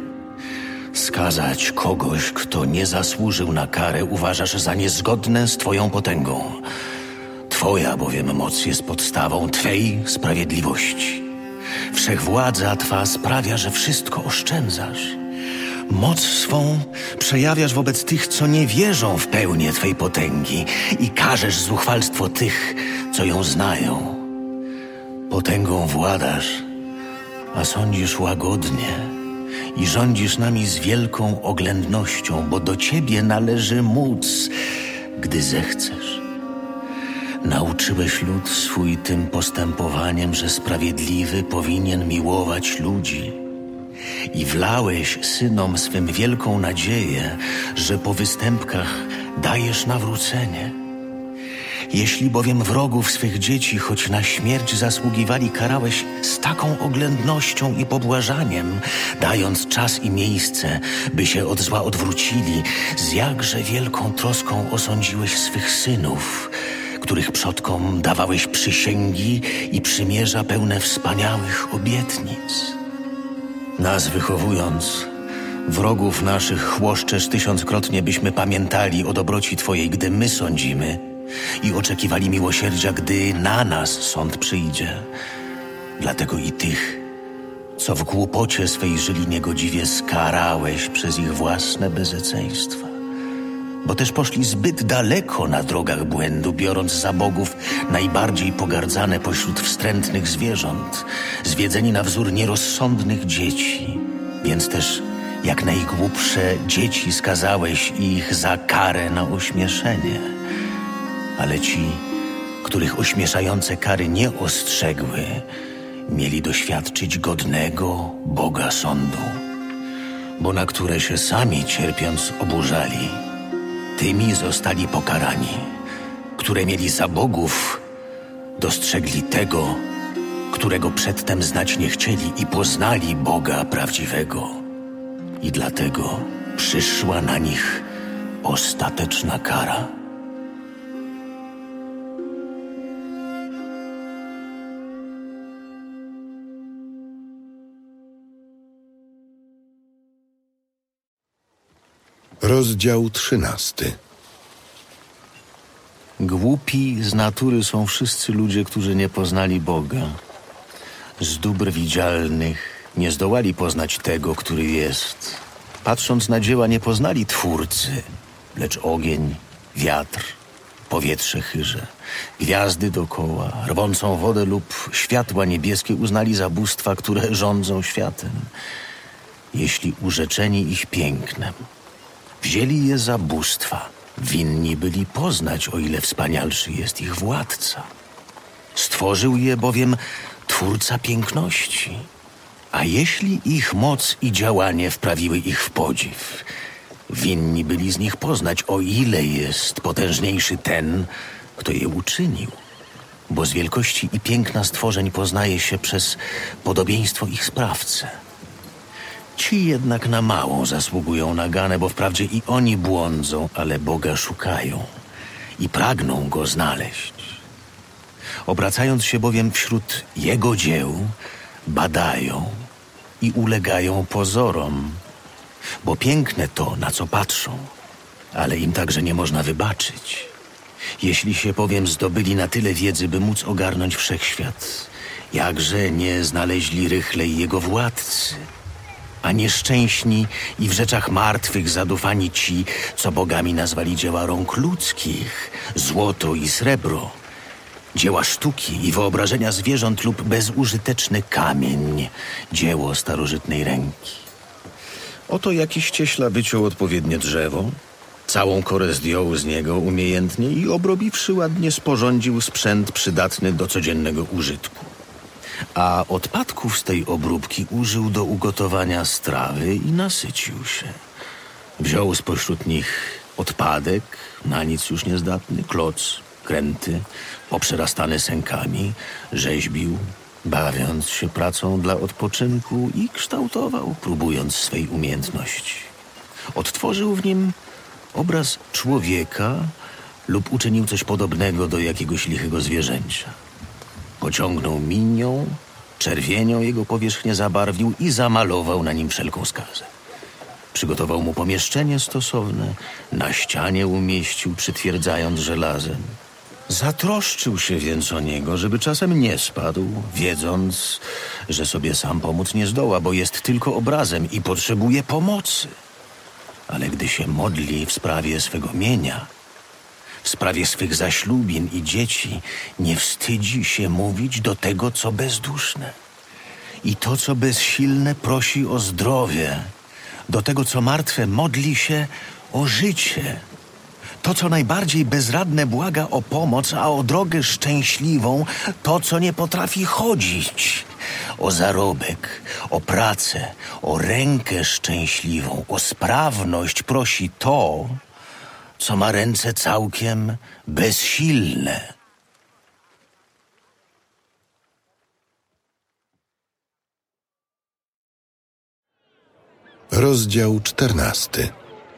Speaker 2: Skazać kogoś, kto nie zasłużył na karę, uważasz za niezgodne z twoją potęgą. Twoja bowiem moc jest podstawą twej sprawiedliwości. Wszechwładza twa sprawia, że wszystko oszczędzasz. Moc swą przejawiasz wobec tych, co nie wierzą w pełnię twej potęgi i karzesz zuchwalstwo tych, co ją znają. Potęgą władasz, a sądzisz łagodnie i rządzisz nami z wielką oględnością, bo do ciebie należy móc, gdy zechcesz. Nauczyłeś lud swój tym postępowaniem, że sprawiedliwy powinien miłować ludzi. I wlałeś synom swym wielką nadzieję, że po występkach dajesz nawrócenie. Jeśli bowiem wrogów swych dzieci, choć na śmierć zasługiwali, karałeś z taką oględnością i pobłażaniem, dając czas i miejsce, by się od zła odwrócili, z jakże wielką troską osądziłeś swych synów, których przodkom dawałeś przysięgi i przymierza pełne wspaniałych obietnic. Nas wychowując, wrogów naszych chłoszczesz tysiąckrotnie, byśmy pamiętali o dobroci Twojej, gdy my sądzimy, i oczekiwali miłosierdzia, gdy na nas sąd przyjdzie. Dlatego i tych, co w głupocie swej żyli niegodziwie, skarałeś przez ich własne bezeceństwa. Bo też poszli zbyt daleko na drogach błędu, biorąc za bogów najbardziej pogardzane pośród wstrętnych zwierząt, zwiedzeni na wzór nierozsądnych dzieci. Więc też jak najgłupsze dzieci skazałeś ich za karę na ośmieszenie. Ale ci, których ośmieszające kary nie ostrzegły, mieli doświadczyć godnego Boga sądu, bo na które się sami cierpiąc oburzali, tymi zostali pokarani, które mieli za bogów, dostrzegli tego, którego przedtem znać nie chcieli i poznali Boga prawdziwego. I dlatego przyszła na nich ostateczna kara.
Speaker 1: Rozdział trzynasty.
Speaker 2: Głupi z natury są wszyscy ludzie, którzy nie poznali Boga. Z dóbr widzialnych nie zdołali poznać tego, który jest. Patrząc na dzieła, nie poznali Twórcy, lecz ogień, wiatr, powietrze chyże, gwiazdy dokoła, rwącą wodę lub światła niebieskie uznali za bóstwa, które rządzą światem. Jeśli urzeczeni ich pięknem, wzięli je za bóstwa, winni byli poznać, o ile wspanialszy jest ich władca. Stworzył je bowiem Twórca piękności. A jeśli ich moc i działanie wprawiły ich w podziw, winni byli z nich poznać, o ile jest potężniejszy ten, kto je uczynił. Bo z wielkości i piękna stworzeń poznaje się przez podobieństwo ich sprawcy. Ci jednak na małą zasługują naganę, bo wprawdzie i oni błądzą, ale Boga szukają i pragną Go znaleźć. Obracając się bowiem wśród Jego dzieł, badają i ulegają pozorom, bo piękne to, na co patrzą, ale im także nie można wybaczyć. Jeśli się bowiem zdobyli na tyle wiedzy, by móc ogarnąć wszechświat, jakże nie znaleźli rychlej Jego władcy, a nieszczęśni i w rzeczach martwych zadufani ci, co bogami nazwali dzieła rąk ludzkich, złoto i srebro, dzieła sztuki i wyobrażenia zwierząt lub bezużyteczny kamień, dzieło starożytnej ręki. Oto jakiś cieśla wyciął odpowiednie drzewo, całą korę zdjął z niego umiejętnie i obrobiwszy ładnie sporządził sprzęt przydatny do codziennego użytku. A odpadków z tej obróbki użył do ugotowania strawy i nasycił się. Wziął spośród nich odpadek, na nic już niezdatny, kloc, kręty, poprzerastane sękami, rzeźbił, bawiąc się pracą dla odpoczynku i kształtował, próbując swej umiejętności. Odtworzył w nim obraz człowieka lub uczynił coś podobnego do jakiegoś lichego zwierzęcia. Pociągnął minią, czerwienią jego powierzchnię zabarwił i zamalował na nim wszelką skazę. Przygotował mu pomieszczenie stosowne, na ścianie umieścił, przytwierdzając żelazem. Zatroszczył się więc o niego, żeby czasem nie spadł, wiedząc, że sobie sam pomóc nie zdoła, bo jest tylko obrazem i potrzebuje pomocy. Ale gdy się modli w sprawie swego mienia, w sprawie swych zaślubin i dzieci, nie wstydzi się mówić do tego, co bezduszne. I to, co bezsilne, prosi o zdrowie. Do tego, co martwe, modli się o życie. To, co najbardziej bezradne, błaga o pomoc, a o drogę szczęśliwą, to, co nie potrafi chodzić. O zarobek, o pracę, o rękę szczęśliwą, o sprawność prosi to, co ma ręce całkiem bezsilne.
Speaker 1: Rozdział czternasty.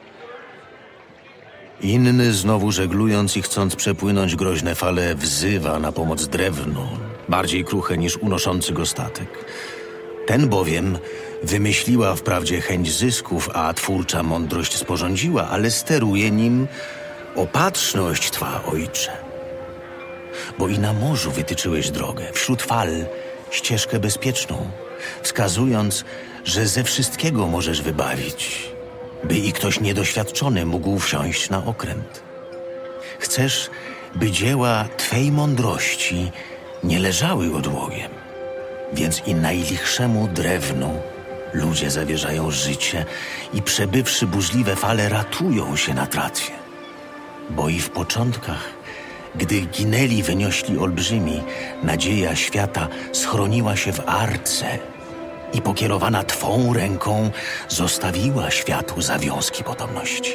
Speaker 2: Inny znowu żeglując i chcąc przepłynąć groźne fale, wzywa na pomoc drewno, bardziej kruche niż unoszący go statek. Ten bowiem wymyśliła wprawdzie chęć zysków, a twórcza mądrość sporządziła, ale steruje nim opatrzność twa, ojcze. Bo i na morzu wytyczyłeś drogę, wśród fal ścieżkę bezpieczną, wskazując, że ze wszystkiego możesz wybawić, by i ktoś niedoświadczony mógł wsiąść na okręt. Chcesz, by dzieła Twej mądrości nie leżały odłogiem, więc i najlichszemu drewnu ludzie zawierzają życie i przebywszy burzliwe fale ratują się na tratwie. Bo i w początkach, gdy ginęli wyniośli olbrzymi, nadzieja świata schroniła się w arce i pokierowana Twą ręką zostawiła światu zawiązki potomności.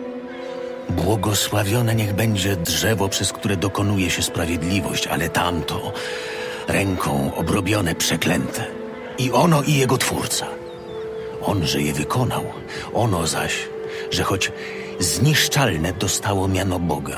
Speaker 2: Błogosławione niech będzie drzewo, przez które dokonuje się sprawiedliwość, ale tamto ręką obrobione przeklęte. I ono i jego twórca. On, że je wykonał, ono zaś, że choć zniszczalne dostało miano Boga.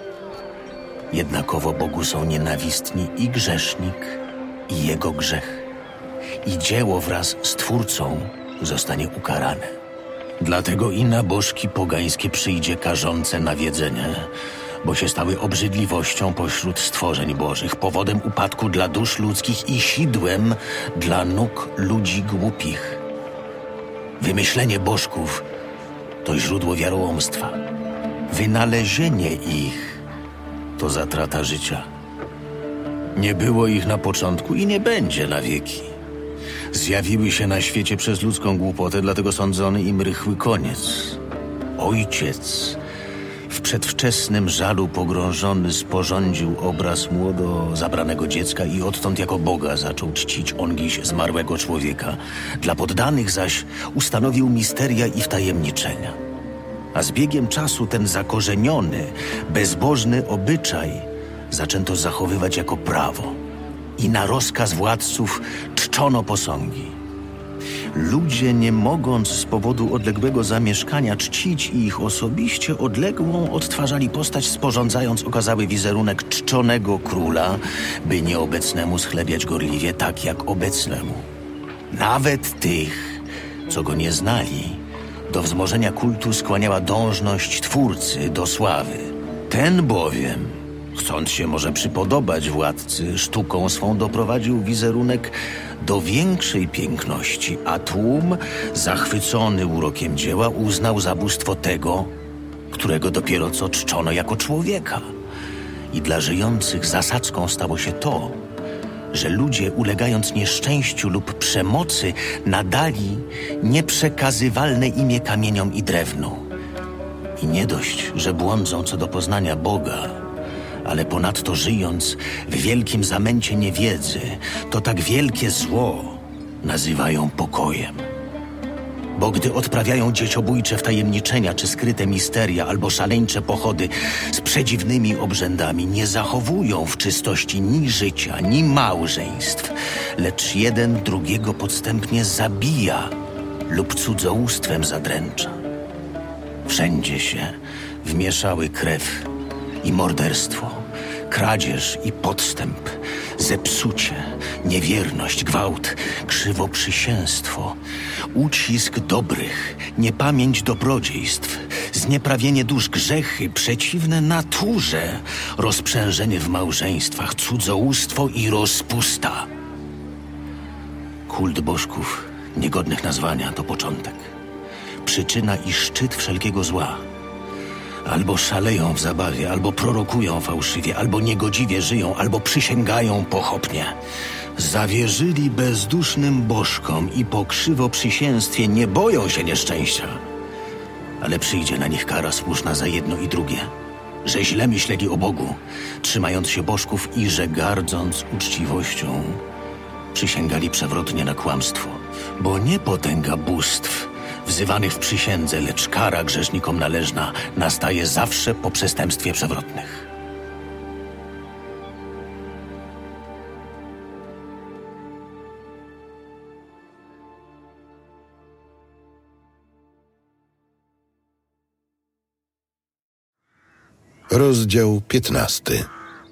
Speaker 2: Jednakowo Bogu są nienawistni i grzesznik, i jego grzech. I dzieło wraz z Twórcą zostanie ukarane. Dlatego i na bożki pogańskie przyjdzie karzące nawiedzenie, bo się stały obrzydliwością pośród stworzeń bożych, powodem upadku dla dusz ludzkich i sidłem dla nóg ludzi głupich. Wymyślenie bożków to źródło wiarołomstwa. Wynalezienie ich to zatrata życia. Nie było ich na początku i nie będzie na wieki. Zjawiły się na świecie przez ludzką głupotę, dlatego sądzony im rychły koniec. Ojciec w przedwczesnym żalu pogrążony sporządził obraz młodo zabranego dziecka i odtąd jako Boga zaczął czcić ongiś zmarłego człowieka. Dla poddanych zaś ustanowił misteria i wtajemniczenia. A z biegiem czasu ten zakorzeniony, bezbożny obyczaj zaczęto zachowywać jako prawo i na rozkaz władców czczono posągi. Ludzie, nie mogąc z powodu odległego zamieszkania czcić ich osobiście, odległą odtwarzali postać, sporządzając okazały wizerunek czczonego króla, by nieobecnemu schlebiać gorliwie tak jak obecnemu. Nawet tych, co go nie znali, do wzmożenia kultu skłaniała dążność Twórcy do sławy. Ten bowiem, chcąc się może przypodobać władcy, sztuką swą doprowadził wizerunek do większej piękności, a tłum, zachwycony urokiem dzieła, uznał za bóstwo tego, którego dopiero co czczono jako człowieka. I dla żyjących zasadzką stało się to, że ludzie, ulegając nieszczęściu lub przemocy, nadali nieprzekazywalne imię kamieniom i drewnu. I nie dość, że błądzą co do poznania Boga, ale ponadto żyjąc w wielkim zamęcie niewiedzy, to tak wielkie zło nazywają pokojem. Bo gdy odprawiają dzieciobójcze wtajemniczenia czy skryte misteria albo szaleńcze pochody z przedziwnymi obrzędami, nie zachowują w czystości ni życia, ni małżeństw, lecz jeden drugiego podstępnie zabija lub cudzołóstwem zadręcza. Wszędzie się wmieszały krew i morderstwo, kradzież i podstęp, zepsucie, niewierność, gwałt, krzywoprzysięstwo, ucisk dobrych, niepamięć dobrodziejstw, znieprawienie dusz, grzechy przeciwne naturze, rozprzężenie w małżeństwach, cudzołóstwo i rozpusta. Kult bożków, niegodnych nazwania, to początek, przyczyna i szczyt wszelkiego zła. Albo szaleją w zabawie, albo prorokują fałszywie, albo niegodziwie żyją, albo przysięgają pochopnie. Zawierzyli bezdusznym bożkom i po krzywoprzysięstwie nie boją się nieszczęścia. Ale przyjdzie na nich kara słuszna za jedno i drugie. Że źle myśleli o Bogu, trzymając się bożków i że gardząc uczciwością, przysięgali przewrotnie na kłamstwo. Bo nie potęga bóstw wzywanych w przysiędze, lecz kara grzesznikom należna nastaje zawsze po przestępstwie przewrotnych.
Speaker 1: Rozdział piętnasty.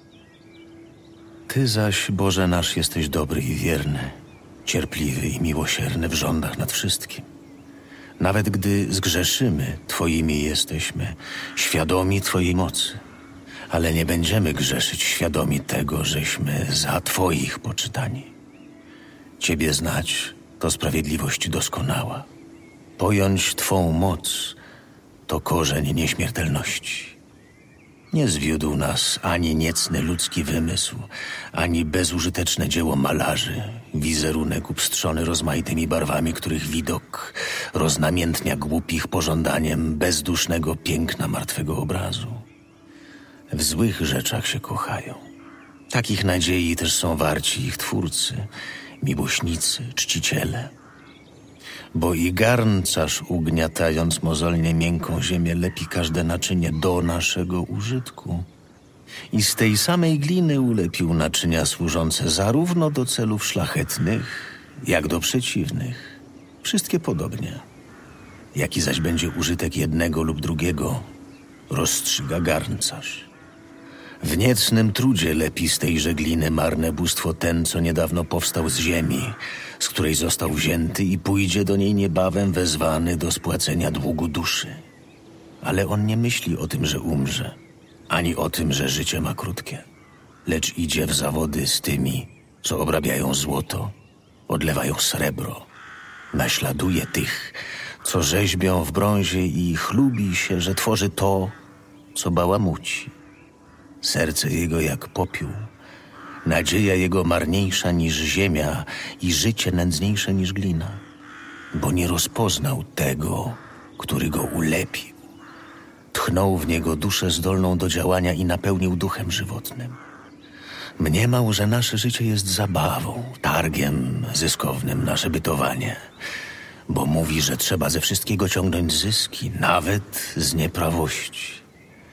Speaker 2: Ty zaś, Boże nasz, jesteś dobry i wierny, cierpliwy i miłosierny w rządach nad wszystkim. Nawet gdy zgrzeszymy, Twoimi jesteśmy, świadomi Twojej mocy. Ale nie będziemy grzeszyć świadomi tego, żeśmy za Twoich poczytani. Ciebie znać to sprawiedliwość doskonała. Pojąć Twą moc to korzeń nieśmiertelności. Nie zwiódł nas ani niecny ludzki wymysł, ani bezużyteczne dzieło malarzy, wizerunek upstrzony rozmaitymi barwami, których widok roznamiętnia głupich pożądaniem bezdusznego piękna martwego obrazu. W złych rzeczach się kochają. Takich nadziei też są warci ich twórcy, miłośnicy, czciciele. Bo i garncarz, ugniatając mozolnie miękką ziemię, lepi każde naczynie do naszego użytku. I z tej samej gliny ulepił naczynia służące zarówno do celów szlachetnych, jak do przeciwnych. Wszystkie podobnie. Jaki zaś będzie użytek jednego lub drugiego, rozstrzyga garncarz. W niecnym trudzie lepi z tejże gliny marne bóstwo ten, co niedawno powstał z ziemi, z której został wzięty i pójdzie do niej niebawem wezwany do spłacenia długu duszy. Ale on nie myśli o tym, że umrze, ani o tym, że życie ma krótkie, lecz idzie w zawody z tymi, co obrabiają złoto, odlewają srebro, naśladuje tych, co rzeźbią w brązie i chlubi się, że tworzy to, co bałamuci. Serce jego jak popiół, nadzieja jego marniejsza niż ziemia i życie nędzniejsze niż glina, bo nie rozpoznał tego, który go ulepił. Tchnął w niego duszę zdolną do działania i napełnił duchem żywotnym. Mniemał, że nasze życie jest zabawą, targiem zyskownym nasze bytowanie, bo mówi, że trzeba ze wszystkiego ciągnąć zyski, nawet z nieprawości.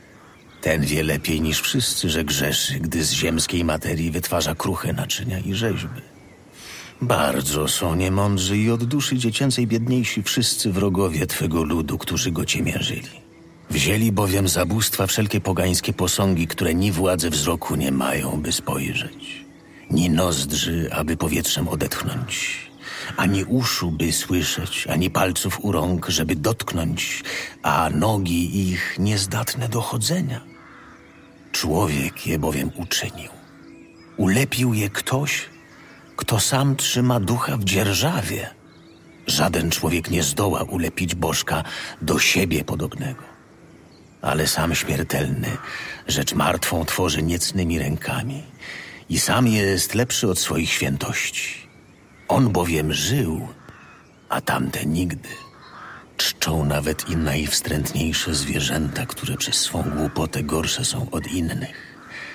Speaker 2: Ten wie lepiej niż wszyscy, że grzeszy, gdy z ziemskiej materii wytwarza kruche naczynia i rzeźby. Bardzo są niemądrzy i od duszy dziecięcej biedniejsi wszyscy wrogowie Twego ludu, którzy go ciemiężyli. Wzięli bowiem za bóstwa wszelkie pogańskie posągi, które ni władzy wzroku nie mają, by spojrzeć, ni nozdrzy, aby powietrzem odetchnąć, ani uszu, by słyszeć, ani palców u rąk, żeby dotknąć, a nogi ich niezdatne do chodzenia. Człowiek je bowiem uczynił. Ulepił je ktoś, kto sam trzyma ducha w dzierżawie. Żaden człowiek nie zdoła ulepić bożka do siebie podobnego. Ale sam śmiertelny rzecz martwą tworzy niecnymi rękami i sam jest lepszy od swoich świętości. On bowiem żył, a tamte nigdy. Czczą nawet i najwstrętniejsze zwierzęta, które przez swą głupotę gorsze są od innych.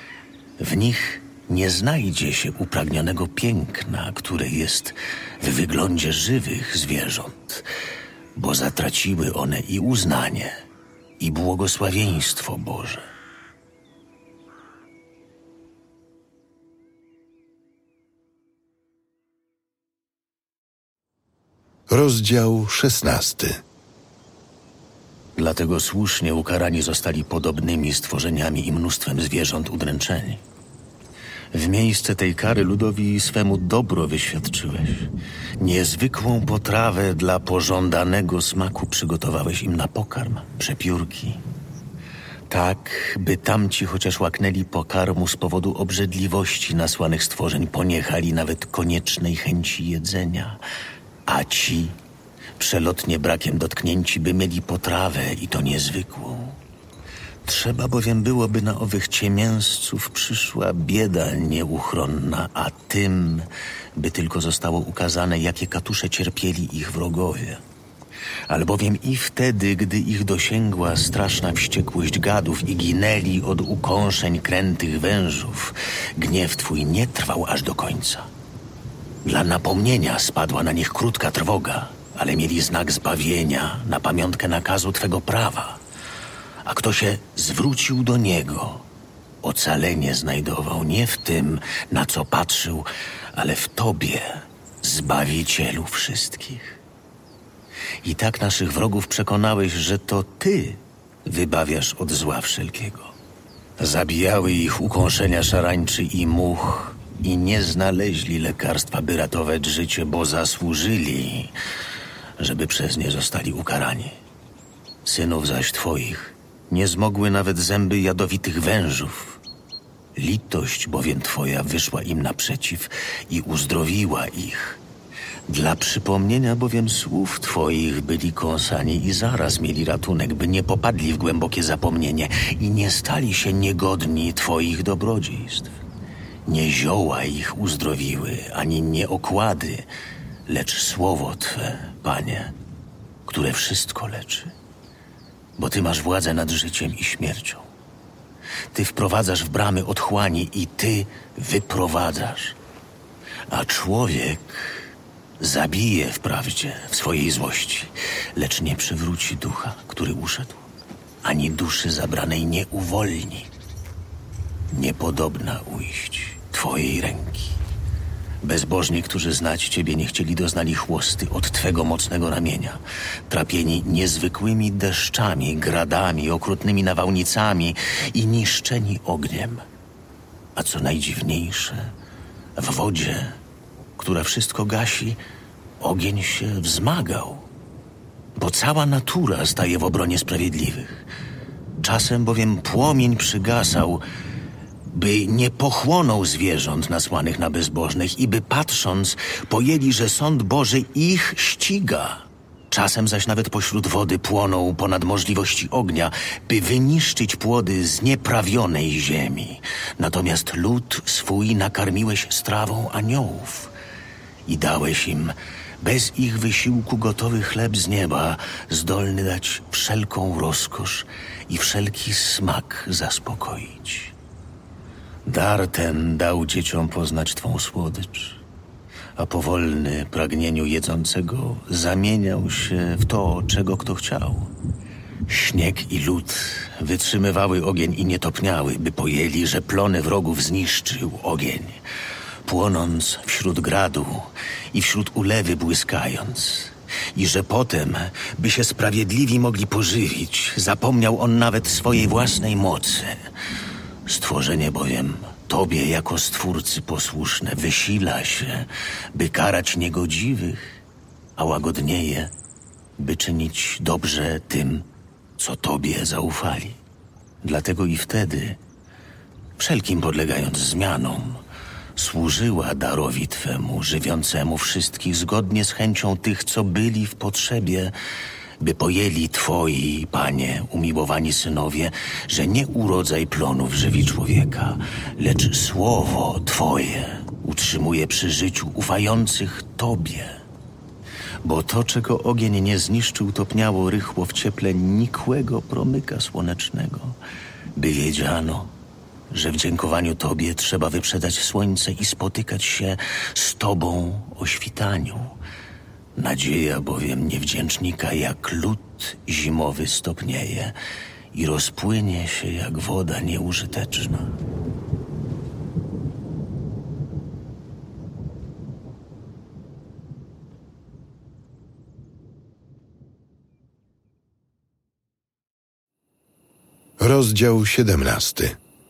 Speaker 2: W nich nie znajdzie się upragnionego piękna, które jest w wyglądzie żywych zwierząt, bo zatraciły one i uznanie, i błogosławieństwo Boże.
Speaker 1: Rozdział szesnasty.
Speaker 2: Dlatego słusznie ukarani zostali podobnymi stworzeniami i mnóstwem zwierząt udręczeni. W miejsce tej kary ludowi swemu dobro wyświadczyłeś. Niezwykłą potrawę dla pożądanego smaku przygotowałeś im na pokarm, przepiórki. Tak, by tamci chociaż łaknęli pokarmu z powodu obrzydliwości nasłanych stworzeń, poniechali nawet koniecznej chęci jedzenia, a ci, przelotnie brakiem dotknięci, by mieli potrawę i to niezwykłą. Trzeba bowiem było, by na owych ciemięzców przyszła bieda nieuchronna, a tym, by tylko zostało ukazane, jakie katusze cierpieli ich wrogowie. Albowiem i wtedy, gdy ich dosięgła straszna wściekłość gadów i ginęli od ukąszeń krętych wężów, gniew twój nie trwał aż do końca. Dla napomnienia spadła na nich krótka trwoga, ale mieli znak zbawienia na pamiątkę nakazu twego prawa. A kto się zwrócił do Niego, ocalenie znajdował nie w tym, na co patrzył, ale w Tobie, Zbawicielu wszystkich. I tak naszych wrogów przekonałeś, że to Ty wybawiasz od zła wszelkiego. Zabijały ich ukąszenia szarańczy i much i nie znaleźli lekarstwa, by ratować życie, bo zasłużyli, żeby przez nie zostali ukarani. Synów zaś Twoich nie zmogły nawet zęby jadowitych wężów. Litość bowiem Twoja wyszła im naprzeciw i uzdrowiła ich. Dla przypomnienia bowiem słów Twoich byli kąsani i zaraz mieli ratunek, by nie popadli w głębokie zapomnienie i nie stali się niegodni Twoich dobrodziejstw. Nie zioła ich uzdrowiły, ani nie okłady, lecz słowo Twe, Panie, które wszystko leczy. Bo Ty masz władzę nad życiem i śmiercią. Ty wprowadzasz w bramy otchłani i Ty wyprowadzasz. A człowiek zabije wprawdzie w swojej złości, lecz nie przywróci ducha, który uszedł, ani duszy zabranej nie uwolni. Niepodobna ujść Twojej ręki. Bezbożni, którzy znać Ciebie nie chcieli, doznali chłosty od Twego mocnego ramienia, trapieni niezwykłymi deszczami, gradami, okrutnymi nawałnicami i niszczeni ogniem. A co najdziwniejsze, w wodzie, która wszystko gasi, ogień się wzmagał, bo cała natura staje w obronie sprawiedliwych. Czasem bowiem płomień przygasał, by nie pochłonął zwierząt nasłanych na bezbożnych i by patrząc pojęli, że sąd Boży ich ściga. Czasem zaś nawet pośród wody płonął ponad możliwości ognia, by wyniszczyć płody znieprawionej ziemi. Natomiast lud swój nakarmiłeś strawą aniołów i dałeś im bez ich wysiłku gotowy chleb z nieba, zdolny dać wszelką rozkosz i wszelki smak zaspokoić. Dar ten dał dzieciom poznać Twą słodycz, a powolny pragnieniu jedzącego zamieniał się w to, czego kto chciał. Śnieg i lód wytrzymywały ogień i nie topniały, by pojęli, że plony wrogów zniszczył ogień, płonąc wśród gradu i wśród ulewy błyskając. I że potem, by się sprawiedliwi mogli pożywić, zapomniał on nawet swojej własnej mocy. Stworzenie bowiem Tobie jako Stwórcy posłuszne wysila się, by karać niegodziwych, a łagodnieje, by czynić dobrze tym, co Tobie zaufali. Dlatego i wtedy, wszelkim podlegając zmianom, służyła darowi Twemu, żywiącemu wszystkich zgodnie z chęcią tych, co byli w potrzebie, by pojęli Twoi, Panie, umiłowani synowie, że nie urodzaj plonów żywi człowieka, lecz słowo Twoje utrzymuje przy życiu ufających Tobie. Bo to, czego ogień nie zniszczył, topniało rychło w cieple nikłego promyka słonecznego, by wiedziano, że w dziękowaniu Tobie trzeba wyprzedzać słońce i spotykać się z Tobą o świtaniu, Nadzieja bowiem niewdzięcznika jak lód zimowy stopnieje i rozpłynie się jak woda nieużyteczna.
Speaker 1: Rozdział siedemnasty.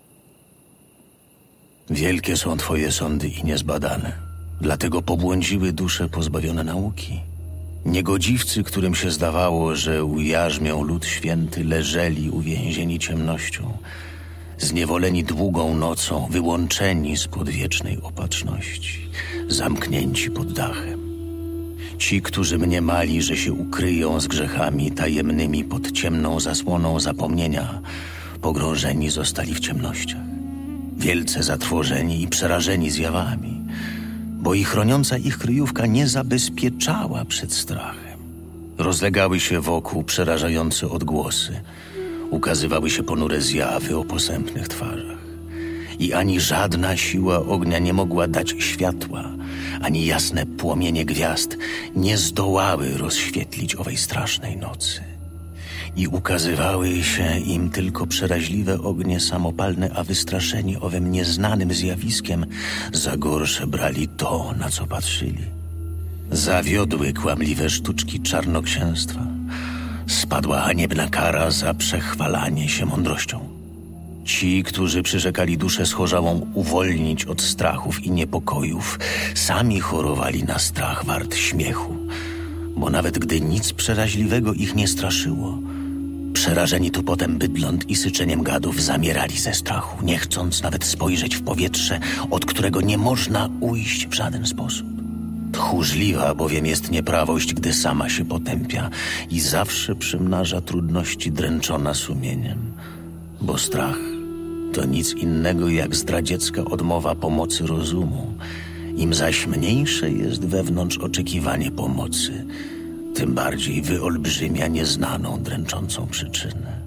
Speaker 2: Wielkie są twoje sądy i niezbadane, dlatego pobłądziły dusze pozbawione nauki. Niegodziwcy, którym się zdawało, że ujarzmią lud święty, leżeli uwięzieni ciemnością, zniewoleni długą nocą, wyłączeni spod wiecznej opatrzności, zamknięci pod dachem. Ci, którzy mniemali, że się ukryją z grzechami tajemnymi pod ciemną zasłoną zapomnienia, pogrążeni zostali w ciemnościach, wielce zatrwożeni i przerażeni zjawami, bo ich chroniąca ich kryjówka nie zabezpieczała przed strachem. Rozlegały się wokół przerażające odgłosy, ukazywały się ponure zjawy o posępnych twarzach. I ani żadna siła ognia nie mogła dać światła, ani jasne płomienie gwiazd nie zdołały rozświetlić owej strasznej nocy. I ukazywały się im tylko przeraźliwe ognie samopalne, a wystraszeni owym nieznanym zjawiskiem za gorsze brali to, na co patrzyli. Zawiodły kłamliwe sztuczki czarnoksięstwa. Spadła haniebna kara za przechwalanie się mądrością. Ci, którzy przyrzekali duszę schorzałą uwolnić od strachów i niepokojów, sami chorowali na strach wart śmiechu, bo nawet gdy nic przeraźliwego ich nie straszyło, przerażeni tu potem bydląt i syczeniem gadów zamierali ze strachu, nie chcąc nawet spojrzeć w powietrze, od którego nie można ujść w żaden sposób. Tchórzliwa bowiem jest nieprawość, gdy sama się potępia i zawsze przymnaża trudności dręczona sumieniem, bo strach to nic innego jak zdradziecka odmowa pomocy rozumu. Im zaś mniejsze jest wewnątrz oczekiwanie pomocy, tym bardziej wyolbrzymia nieznaną, dręczącą przyczynę.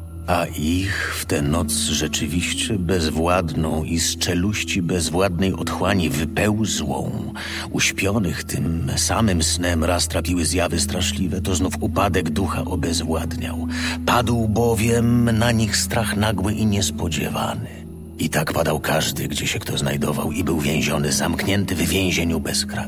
Speaker 2: A ich w tę noc rzeczywiście bezwładną i z czeluści bezwładnej otchłani wypełzłą, uśpionych tym samym snem raz trapiły zjawy straszliwe, to znów upadek ducha obezwładniał. Padł bowiem na nich strach nagły i niespodziewany. I tak padał każdy, gdzie się kto znajdował i był więziony, zamknięty w więzieniu bez krat.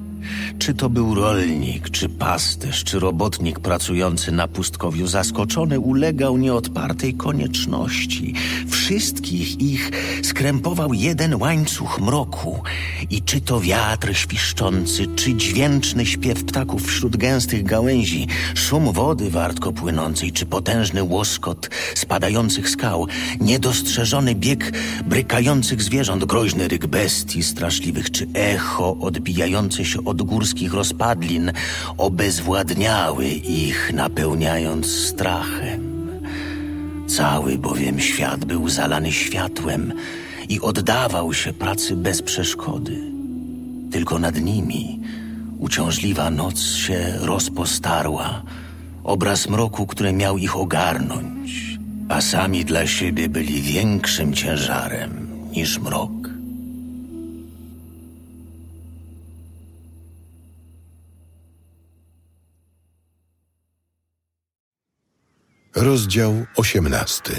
Speaker 2: Czy to był rolnik, czy pasterz, czy robotnik pracujący na pustkowiu, zaskoczony ulegał nieodpartej konieczności. Wszystkich ich skrępował jeden łańcuch mroku. I czy to wiatr świszczący, czy dźwięczny śpiew ptaków wśród gęstych gałęzi, szum wody wartko płynącej, czy potężny łoskot spadających skał, niedostrzeżony bieg brykających zwierząt, groźny ryk bestii straszliwych, czy echo odbijające się od górskich rozpadlin, obezwładniały ich, napełniając strachem. Cały bowiem świat był zalany światłem i oddawał się pracy bez przeszkody. Tylko nad nimi uciążliwa noc się rozpostarła, obraz mroku, który miał ich ogarnąć, a sami dla siebie byli większym ciężarem niż mrok.
Speaker 1: Rozdział osiemnasty.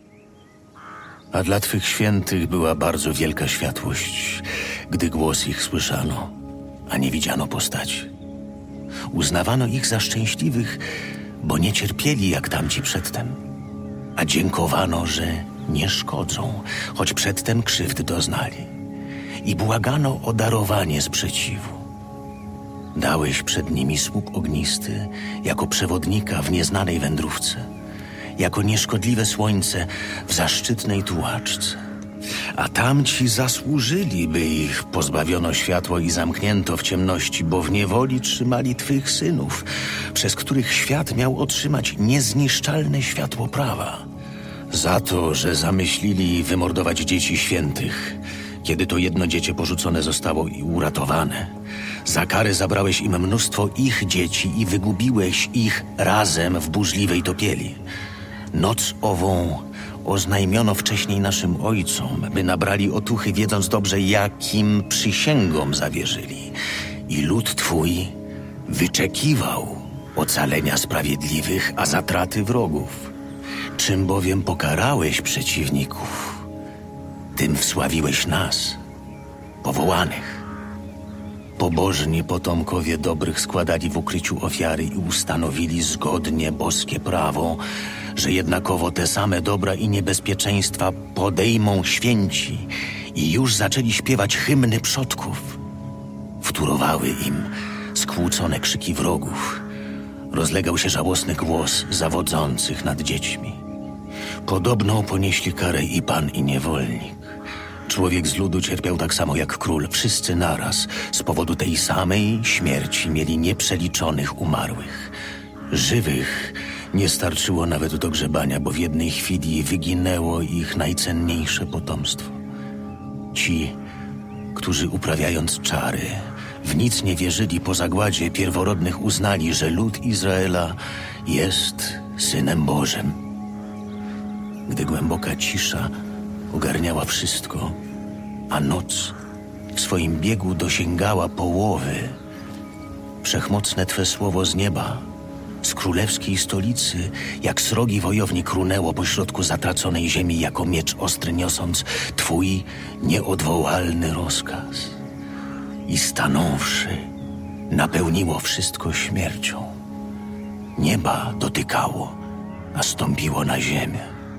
Speaker 2: A dla Twych świętych była bardzo wielka światłość, gdy głos ich słyszano, a nie widziano postaci. Uznawano ich za szczęśliwych, bo nie cierpieli jak tamci przedtem, a dziękowano, że nie szkodzą, choć przedtem krzywd doznali. I błagano o darowanie sprzeciwu. Dałeś przed nimi słup ognisty, jako przewodnika w nieznanej wędrówce, jako nieszkodliwe słońce w zaszczytnej tułaczce. A tamci zasłużyli, by ich pozbawiono światła i zamknięto w ciemności, bo w niewoli trzymali Twych synów, przez których świat miał otrzymać niezniszczalne światło prawa. Za to, że zamyślili wymordować dzieci świętych, kiedy to jedno dziecię porzucone zostało i uratowane. Za karę zabrałeś im mnóstwo ich dzieci i wygubiłeś ich razem w burzliwej topieli. Noc ową oznajmiono wcześniej naszym ojcom, by nabrali otuchy, wiedząc dobrze, jakim przysięgom zawierzyli. I lud Twój Wyczekiwał ocalenia sprawiedliwych, a zatraty wrogów. Czym bowiem pokarałeś przeciwników, tym wsławiłeś nas, powołanych. Pobożni potomkowie dobrych składali w ukryciu ofiary i ustanowili zgodnie boskie prawo, że jednakowo te same dobra i niebezpieczeństwa podejmą święci i już zaczęli śpiewać hymny przodków. Wtórowały im skłócone krzyki wrogów. Rozlegał się żałosny głos zawodzących nad dziećmi. Podobną ponieśli karę i pan, i niewolnik. Człowiek z ludu cierpiał tak samo jak król. Wszyscy naraz z powodu tej samej śmierci mieli nieprzeliczonych umarłych. Żywych nie starczyło nawet do grzebania, bo w jednej chwili wyginęło ich najcenniejsze potomstwo. Ci, którzy uprawiając czary, w nic nie wierzyli po zagładzie pierworodnych, uznali, że lud Izraela jest Synem Bożym. Gdy głęboka cisza ogarniała wszystko, a noc w swoim biegu dosięgała połowy, wszechmocne Twe słowo z nieba, z królewskiej stolicy, jak srogi wojownik runęło pośrodku zatraconej ziemi, jako miecz ostry niosąc Twój nieodwołalny rozkaz. I stanąwszy, napełniło wszystko śmiercią. Nieba dotykało, a stąpiło na ziemię.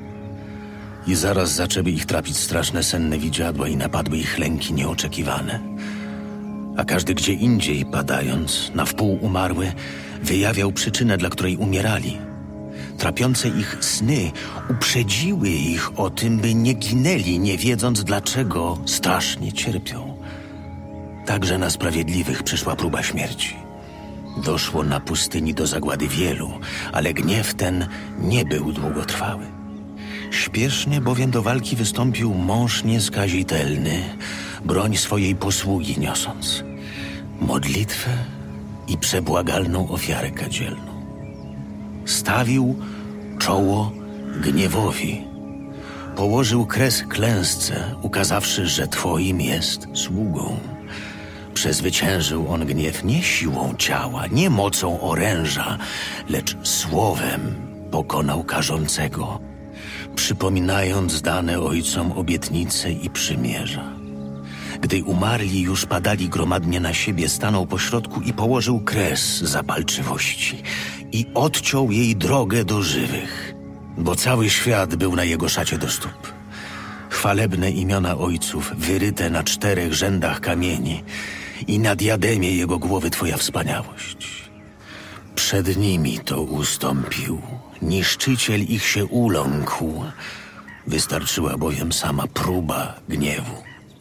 Speaker 2: I zaraz zaczęły ich trapić straszne senne widziadła i napadły ich lęki nieoczekiwane. A każdy gdzie indziej padając, na wpół umarły, wyjawiał przyczynę, dla której umierali. Trapiące ich sny uprzedziły ich o tym, by nie ginęli, nie wiedząc dlaczego strasznie cierpią. Także na sprawiedliwych przyszła próba śmierci. Doszło na pustyni do zagłady wielu, ale gniew ten nie był długotrwały. Śpiesznie bowiem do walki wystąpił mąż nieskazitelny, broń swojej posługi niosąc, modlitwę i przebłagalną ofiarę kadzielną. Stawił czoło gniewowi, położył kres klęsce, ukazawszy, że Twoim jest sługą. Przezwyciężył on gniew nie siłą ciała, nie mocą oręża, lecz słowem pokonał karzącego, przypominając dane ojcom obietnice i przymierza. Gdy umarli już padali gromadnie na siebie, stanął pośrodku i położył kres zapalczywości i odciął jej drogę do żywych, bo cały świat był na jego szacie do stóp. Chwalebne imiona ojców wyryte na czterech rzędach kamieni i na diademie jego głowy Twoja wspaniałość. Przed nimi to ustąpił, niszczyciel ich się uląkł. Wystarczyła bowiem sama próba gniewu.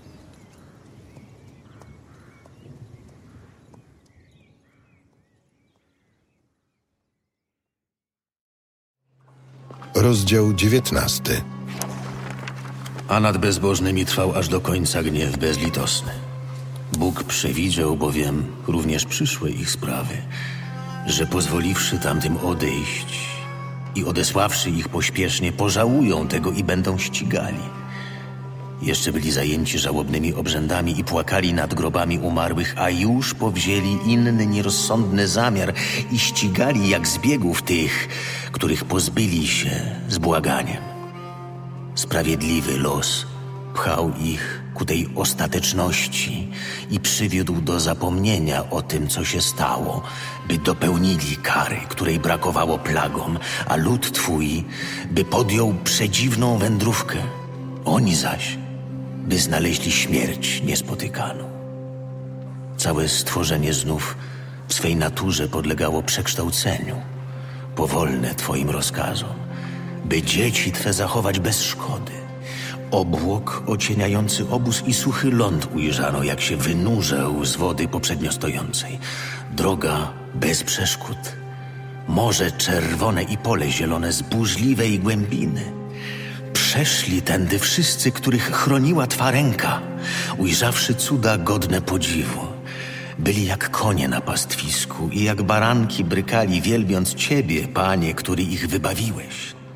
Speaker 1: Rozdział dziewiętnasty.
Speaker 2: A nad bezbożnymi trwał aż do końca gniew bezlitosny. Bóg przewidział bowiem również przyszłe ich sprawy, że pozwoliwszy tamtym odejść i odesławszy ich pośpiesznie, pożałują tego i będą ścigali. Jeszcze byli zajęci żałobnymi obrzędami i płakali nad grobami umarłych, a już powzięli inny nierozsądny zamiar i ścigali jak zbiegów tych, których pozbyli się z błaganiem. Sprawiedliwy los pchał ich ku tej ostateczności i przywiódł do zapomnienia o tym, co się stało, by dopełnili kary, której brakowało plagom, a lud Twój by podjął przedziwną wędrówkę. Oni zaś by znaleźli śmierć niespotykaną. Całe stworzenie znów w swej naturze podlegało przekształceniu, powolne Twoim rozkazom, by dzieci Twe zachować bez szkody. Obłok ocieniający obóz i suchy ląd ujrzano, jak się wynurzał z wody poprzednio stojącej. Droga bez przeszkód, morze czerwone i pole zielone z burzliwej głębiny. Przeszli tędy wszyscy, których chroniła Twa ręka, ujrzawszy cuda godne podziwu. Byli jak konie na pastwisku i jak baranki brykali, wielbiąc Ciebie, Panie, który ich wybawiłeś.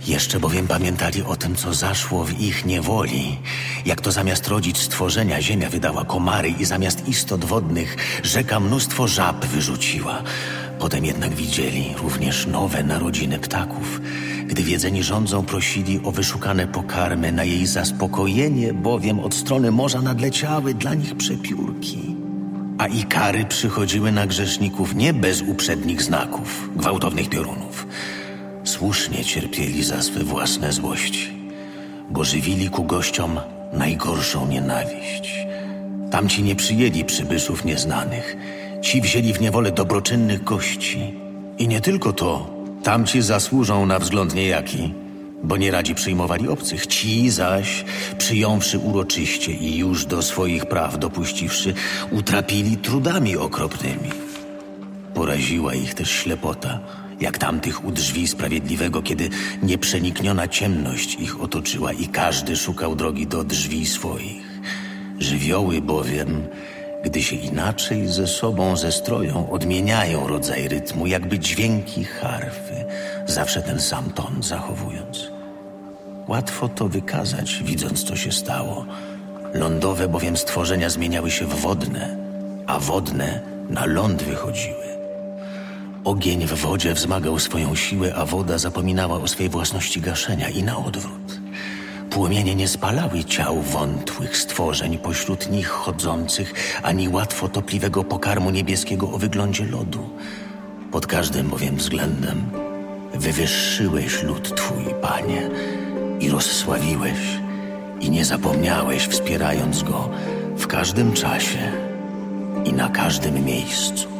Speaker 2: Jeszcze bowiem pamiętali o tym, co zaszło w ich niewoli. Jak to zamiast rodzić stworzenia ziemia wydała komary i zamiast istot wodnych rzeka mnóstwo żab wyrzuciła. Potem jednak widzieli również nowe narodziny ptaków. Gdy wiedzeni rządzą prosili o wyszukane pokarmy, na jej zaspokojenie, bowiem od strony morza nadleciały dla nich przepiórki. A i kary przychodziły na grzeszników nie bez uprzednich znaków, gwałtownych piorunów. Słusznie cierpieli za swe własne złości, bo żywili ku gościom najgorszą nienawiść. Tamci nie przyjęli przybyszów nieznanych, ci wzięli w niewolę dobroczynnych gości. I nie tylko to, tamci zasłużą na wzgląd niejaki, bo nie radzi przyjmowali obcych. Ci zaś, przyjąwszy uroczyście i już do swoich praw dopuściwszy, utrapili trudami okropnymi. Poraziła ich też ślepota, jak tamtych u drzwi sprawiedliwego, kiedy nieprzenikniona ciemność ich otoczyła i każdy szukał drogi do drzwi swoich. Żywioły bowiem, gdy się inaczej ze sobą zestroją, odmieniają rodzaj rytmu, jakby dźwięki harfy, zawsze ten sam ton zachowując. Łatwo to wykazać, widząc, co się stało. Lądowe bowiem stworzenia zmieniały się w wodne, a wodne na ląd wychodziły. Ogień w wodzie wzmagał swoją siłę, a woda zapominała o swej własności gaszenia i na odwrót. Płomienie nie spalały ciał wątłych stworzeń pośród nich chodzących, ani łatwo topliwego pokarmu niebieskiego o wyglądzie lodu. Pod każdym bowiem względem wywyższyłeś lud Twój, Panie, i rozsławiłeś, i nie zapomniałeś, wspierając go w każdym czasie i na każdym miejscu.